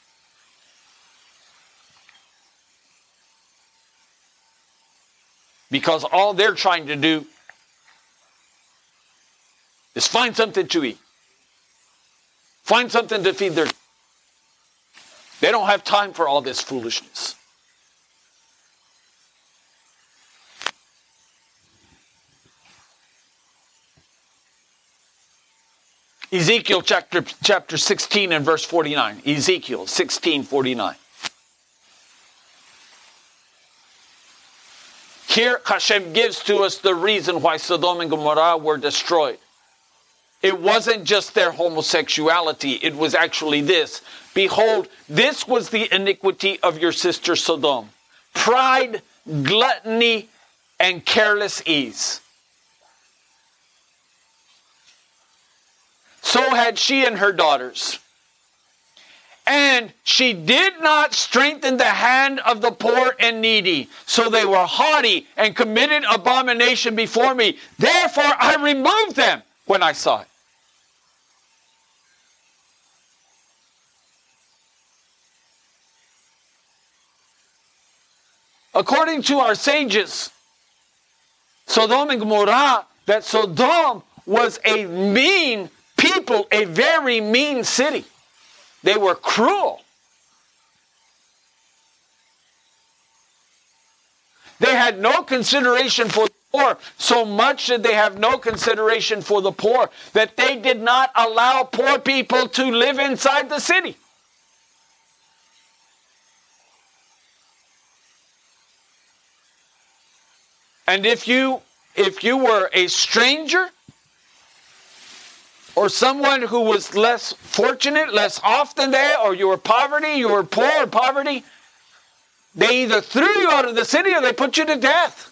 Because all they're trying to do is find something to eat. Find something to feed their... They don't have time for all this foolishness. Ezekiel chapter 16 and verse 49. Ezekiel 16:49. Here Hashem gives to us the reason why Sodom and Gomorrah were destroyed. It wasn't just their homosexuality. It was actually this. Behold, this was the iniquity of your sister Sodom. Pride, gluttony, and careless ease. So had she and her daughters. And she did not strengthen the hand of the poor and needy. So they were haughty and committed abomination before me. Therefore I removed them when I saw it. According to our sages, Sodom and Gomorrah, that Sodom was a mean people, a very mean city. They were cruel. They had no consideration for the poor. So much did they have no consideration for the poor that they did not allow poor people to live inside the city. And if you were a stranger or someone who was less fortunate, less off than they, or you were poor or poverty, they either threw you out of the city or they put you to death.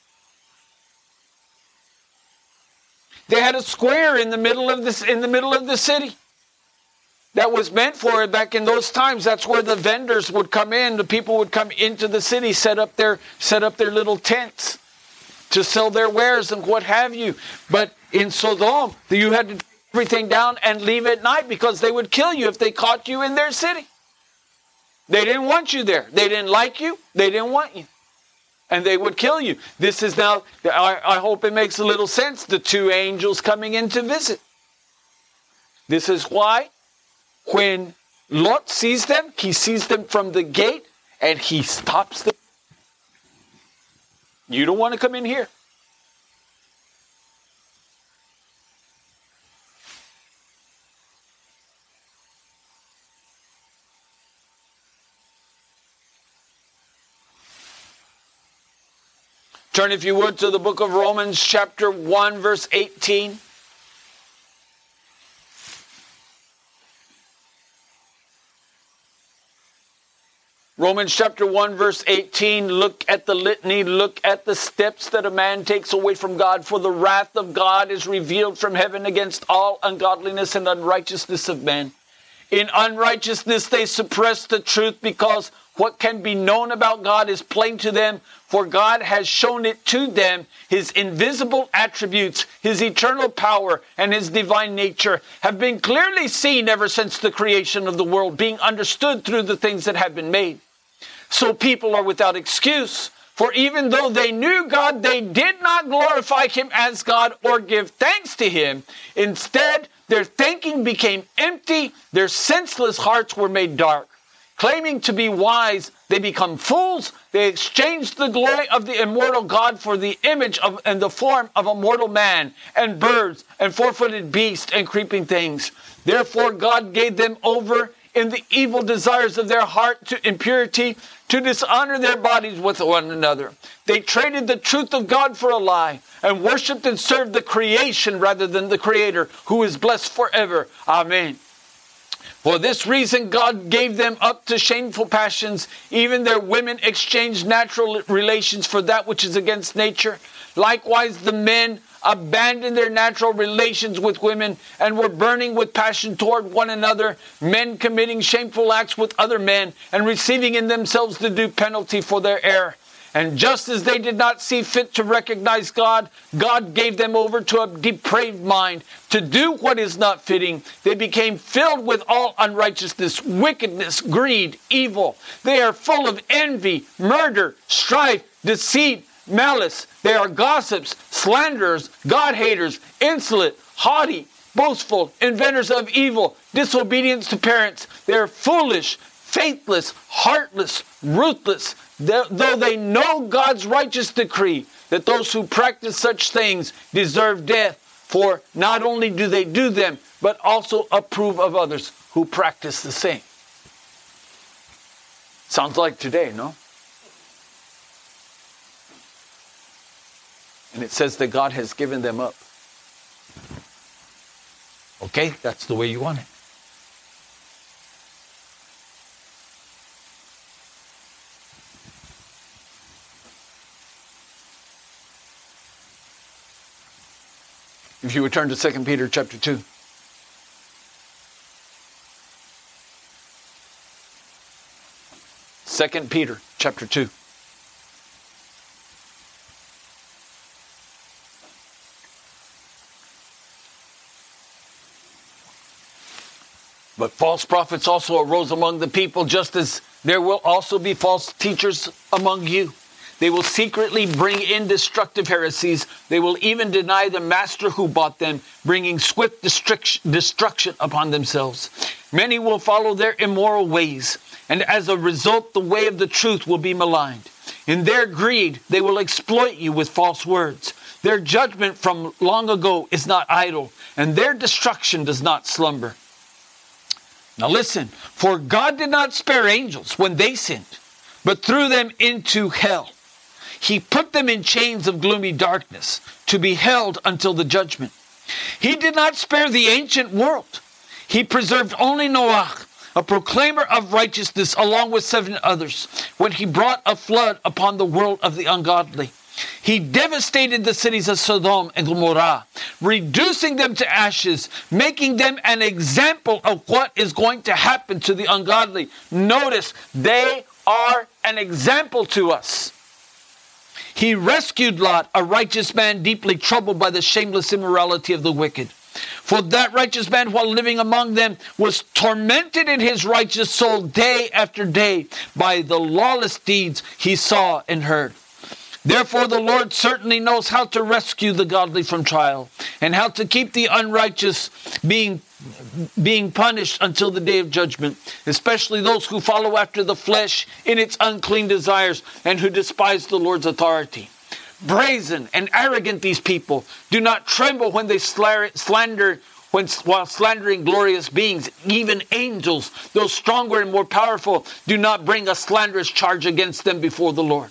They had a square in the middle of the city that was meant for it back in those times. That's where the vendors would come in. The people would come into the city, set up their little tents to sell their wares and what have you. But in Sodom, you had to take everything down and leave at night because they would kill you if they caught you in their city. They didn't want you there. They didn't like you. They didn't want you. And they would kill you. This is now, I hope it makes a little sense, the two angels coming in to visit. This is why when Lot sees them, he sees them from the gate and he stops them. You don't want to come in here. Turn, if you would, to the book of Romans, chapter 1, verse 18. Romans chapter 1, verse 18, look at the litany, look at the steps that a man takes away from God. For the wrath of God is revealed from heaven against all ungodliness and unrighteousness of men. In unrighteousness they suppress the truth, because what can be known about God is plain to them, for God has shown it to them. His invisible attributes, His eternal power, and His divine nature have been clearly seen ever since the creation of the world, being understood through the things that have been made. So people are without excuse, for even though they knew God, they did not glorify Him as God or give thanks to Him. Instead, their thinking became empty, their senseless hearts were made dark. Claiming to be wise, they become fools. They exchanged the glory of the immortal God for the image of and the form of a mortal man, and birds, and four-footed beasts, and creeping things. Therefore God gave them over in the evil desires of their heart to impurity, to dishonor their bodies with one another. They traded the truth of God for a lie, and worshipped and served the creation rather than the Creator, who is blessed forever. Amen. For this reason God gave them up to shameful passions. Even their women exchanged natural relations for that which is against nature. Likewise the men abandoned their natural relations with women, and were burning with passion toward one another, men committing shameful acts with other men, and receiving in themselves the due penalty for their error. And just as they did not see fit to recognize God, God gave them over to a depraved mind to do what is not fitting. They became filled with all unrighteousness, wickedness, greed, evil. They are full of envy, murder, strife, deceit, malice. They are gossips, slanderers, God-haters, insolent, haughty, boastful, inventors of evil, disobedient to parents. They are foolish, faithless, heartless, ruthless. Though they know God's righteous decree that those who practice such things deserve death, for not only do they do them, but also approve of others who practice the same. Sounds like today, no? And it says that God has given them up. Okay, that's the way you want it. If you would turn to 2 Peter chapter 2. Second Peter chapter 2. But false prophets also arose among the people, just as there will also be false teachers among you. They will secretly bring in destructive heresies. They will even deny the master who bought them, bringing swift destruction upon themselves. Many will follow their immoral ways, and as a result, the way of the truth will be maligned. In their greed, they will exploit you with false words. Their judgment from long ago is not idle, and their destruction does not slumber. Now listen, for God did not spare angels when they sinned, but threw them into hell. He put them in chains of gloomy darkness to be held until the judgment. He did not spare the ancient world. He preserved only Noah, a proclaimer of righteousness, along with 7 others, when he brought a flood upon the world of the ungodly. He devastated the cities of Sodom and Gomorrah, reducing them to ashes, making them an example of what is going to happen to the ungodly. Notice, they are an example to us. He rescued Lot, a righteous man deeply troubled by the shameless immorality of the wicked. For that righteous man, while living among them, was tormented in his righteous soul day after day by the lawless deeds he saw and heard. Therefore the Lord certainly knows how to rescue the godly from trial, and how to keep the unrighteous being punished until the day of judgment, especially those who follow after the flesh in its unclean desires, and who despise the Lord's authority. Brazen and arrogant these people do not tremble when they slander while slandering glorious beings. Even angels, though stronger and more powerful, do not bring a slanderous charge against them before the Lord.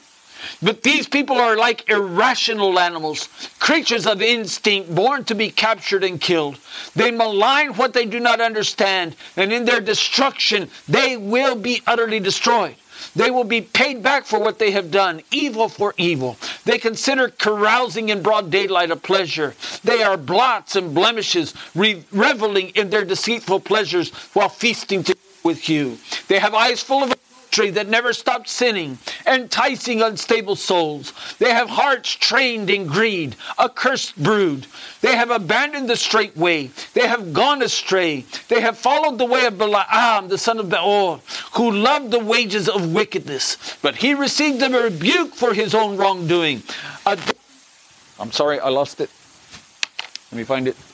But these people are like irrational animals, creatures of instinct, born to be captured and killed. They malign what they do not understand, and in their destruction, they will be utterly destroyed. They will be paid back for what they have done, evil for evil. They consider carousing in broad daylight a pleasure. They are blots and blemishes, reveling in their deceitful pleasures while feasting with you. They have eyes full of adultery that never stop sinning, enticing unstable souls. They have hearts trained in greed, a cursed brood. They have abandoned the straight way. They have gone astray. They have followed the way of Balaam, the son of Beor, who loved the wages of wickedness. But he received a rebuke for his own wrongdoing. I'm sorry, I lost it. Let me find it.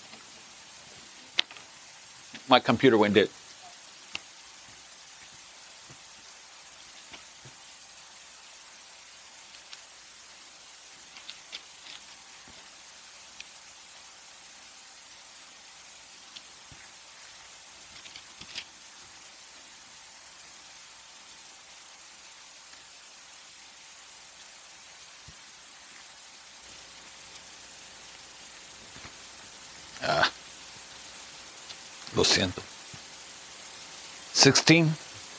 My computer went dead. Lo siento. 16.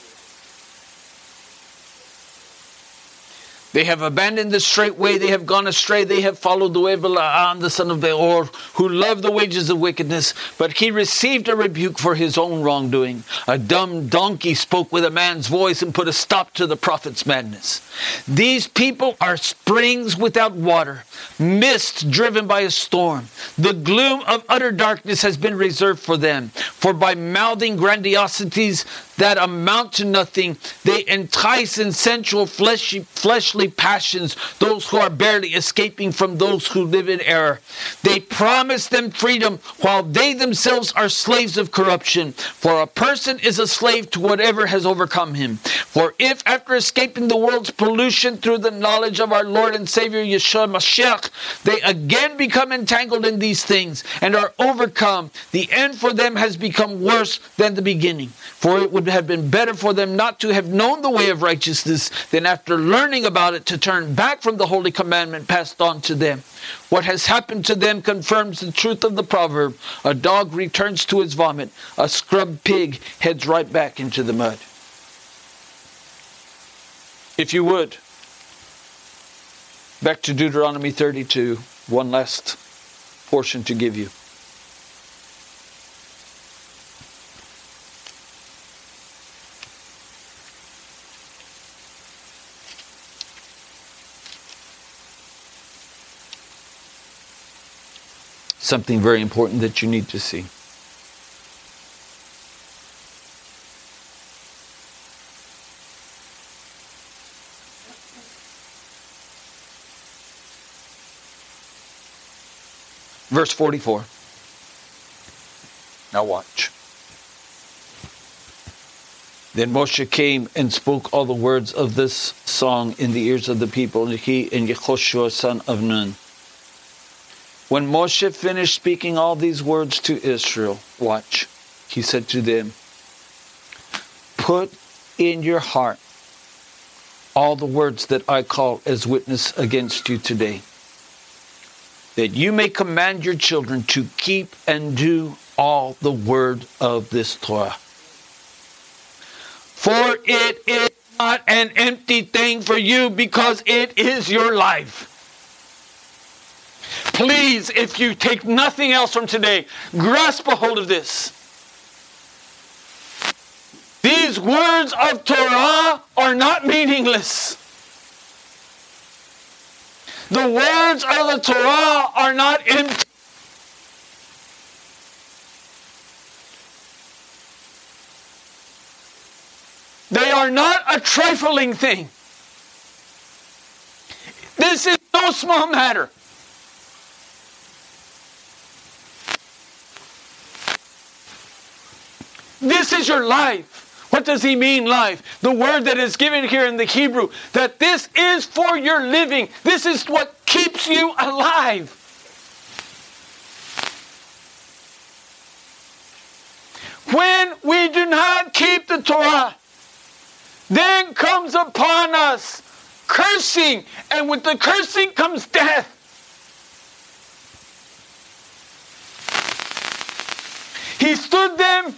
They have abandoned the straight way. They have gone astray. They have followed the way of Balaam, the son of Beor, who loved the wages of wickedness. But he received a rebuke for his own wrongdoing. A dumb donkey spoke with a man's voice and put a stop to the prophet's madness. These people are springs without water, mist driven by a storm. The gloom of utter darkness has been reserved for them. For by mouthing grandiosities that amount to nothing, they entice in sensual fleshly passions those who are barely escaping from those who live in error. They promise them freedom while they themselves are slaves of corruption. For a person is a slave to whatever has overcome him. For if after escaping the world's pollution through the knowledge of our Lord and Savior Yeshua Mashiach, they again become entangled in these things and are overcome, the end for them has become worse than the beginning. For it would have been better for them not to have known the way of righteousness than after learning about it to turn back from the holy commandment passed on to them. What has happened to them confirms the truth of the proverb. A dog returns to his vomit. A scrubbed pig heads right back into the mud. If you would, back to Deuteronomy 32, one last portion to give you. Something very important that you need to see. Verse 44. Now watch. Then Moshe came and spoke all the words of this song in the ears of the people, and he and Yehoshua son of Nun. When Moshe finished speaking all these words to Israel, watch, he said to them, put in your heart all the words that I call as witness against you today, that you may command your children to keep and do all the word of this Torah. For it is not an empty thing for you, because it is your life. Please, if you take nothing else from today, grasp a hold of this. These words of Torah are not meaningless. The words of the Torah are not empty. They are not a trifling thing. This is no small matter. This is your life. What does he mean, life? The word that is given here in the Hebrew, that this is for your living. This is what keeps you alive. When we do not keep the Torah, then comes upon us cursing, and with the cursing comes death. He stood them,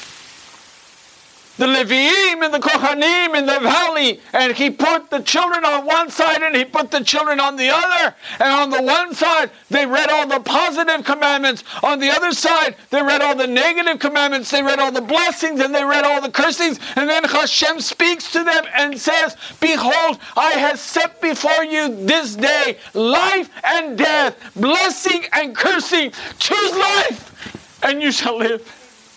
the Leviim and the Kohanim in the valley, and he put the children on one side and he put the children on the other. And on the one side, they read all the positive commandments. On the other side, they read all the negative commandments. They read all the blessings and they read all the cursings. And then Hashem speaks to them and says, behold, I have set before you this day life and death, blessing and cursing. Choose life and you shall live.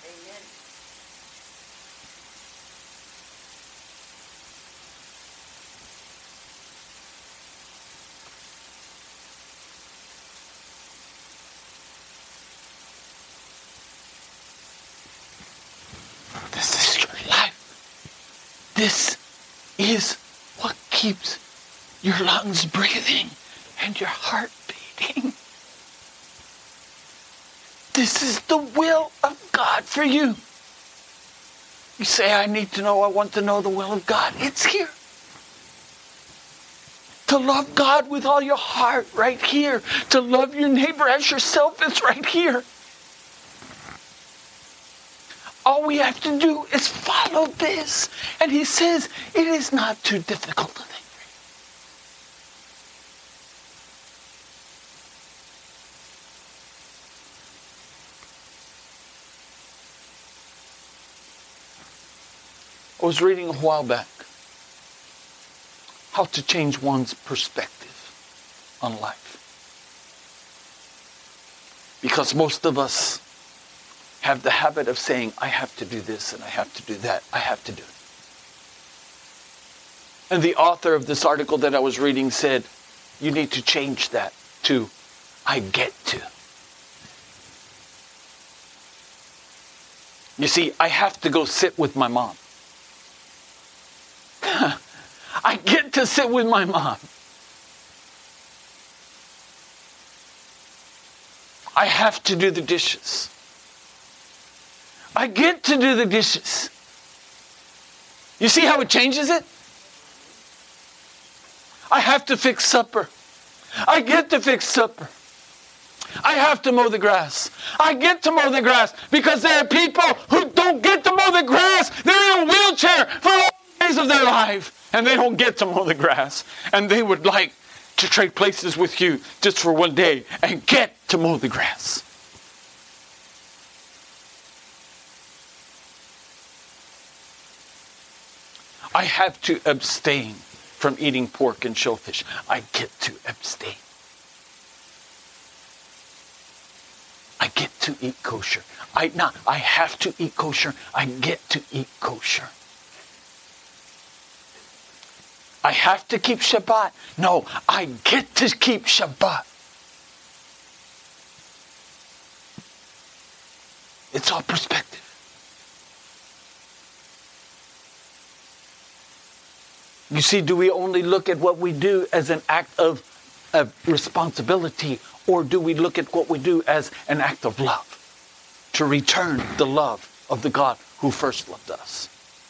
This is your life. This is what keeps your lungs breathing and your heart beating. This is the will of God for you. You say, I want to know the will of God. It's here. To love God with all your heart, right here. To love your neighbor as yourself, it's right here. All we have to do is follow this. And he says, it is not too difficult to think. I was reading a while back how to change one's perspective on life. Because most of us have the habit of saying, I have to do this and I have to do that. I have to do it. And the author of this article that I was reading said, you need to change that to, I get to. You see, I have to go sit with my mom. I get to sit with my mom. I have to do the dishes. I get to do the dishes. You see how it changes it? I have to fix supper. I get to fix supper. I have to mow the grass. I get to mow the grass because there are people who don't get to mow the grass. They're in a wheelchair for all the days of their life. And they don't get to mow the grass. And they would like to trade places with you just for one day and get to mow the grass. I have to abstain from eating pork and shellfish. I get to abstain. I get to eat kosher. I have to eat kosher. I get to eat kosher. I have to keep Shabbat. No, I get to keep Shabbat. It's all perspective. You see, do we only look at what we do as an act of responsibility, or do we look at what we do as an act of love? To return the love of the God who first loved us.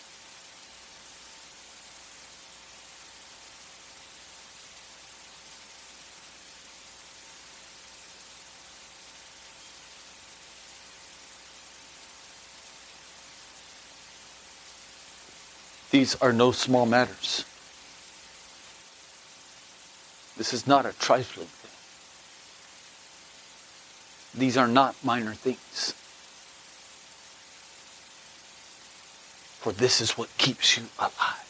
These are no small matters. This is not a trifling thing. These are not minor things. For this is what keeps you alive.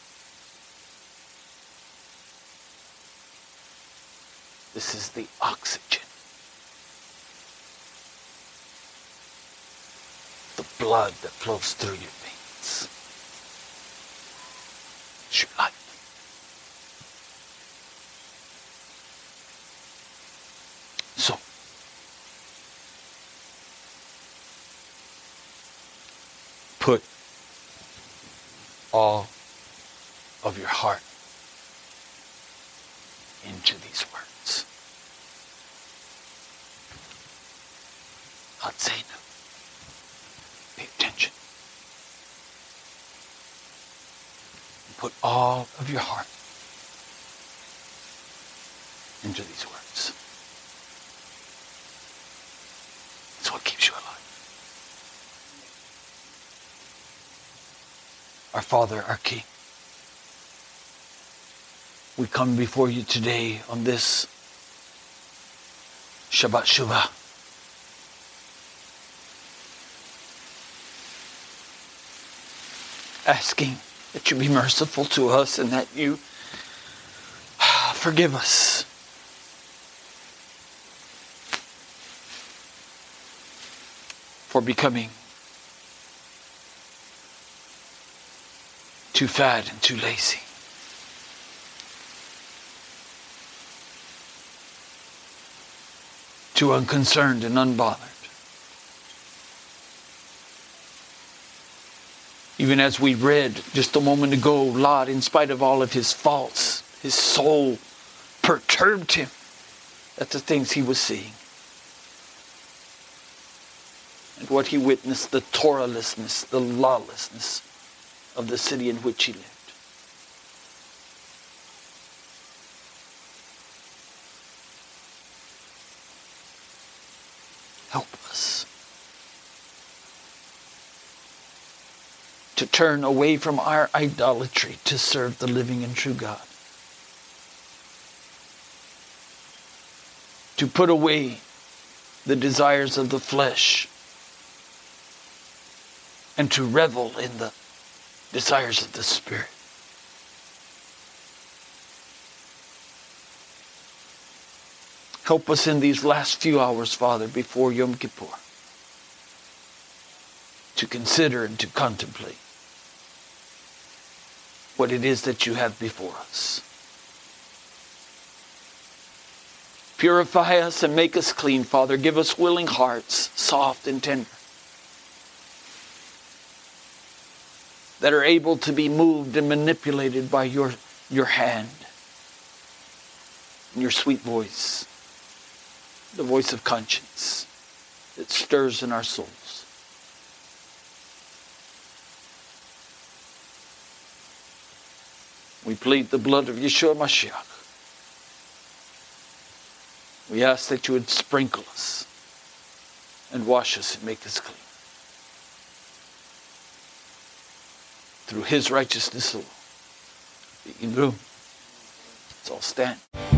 This is the oxygen. The blood that flows through your veins. It's your life. So, put all of your heart into these words. Hatzenu. Pay attention. Put all of your heart into these words. It's what keeps you alive. Our Father, our King, we come before you today on this Shabbat Shuvah. Asking that you be merciful to us and that you forgive us. For becoming too fat and too lazy. Too unconcerned and unbothered. Even as we read just a moment ago, Lot, in spite of all of his faults, his soul perturbed him at the things he was seeing. And what he witnessed, the Torahlessness, the lawlessness of the city in which he lived. Help us to turn away from our idolatry to serve the living and true God. To put away the desires of the flesh and to revel in the desires of the Spirit. Help us in these last few hours, Father, before Yom Kippur, to consider and to contemplate what it is that you have before us. Purify us and make us clean, Father. Give us willing hearts, soft and tender, that are able to be moved and manipulated by your hand and your sweet voice, the voice of conscience that stirs in our souls. We plead the blood of Yeshua Mashiach. We ask that you would sprinkle us and wash us and make us clean. Through his righteousness alone. In room. Let's all stand.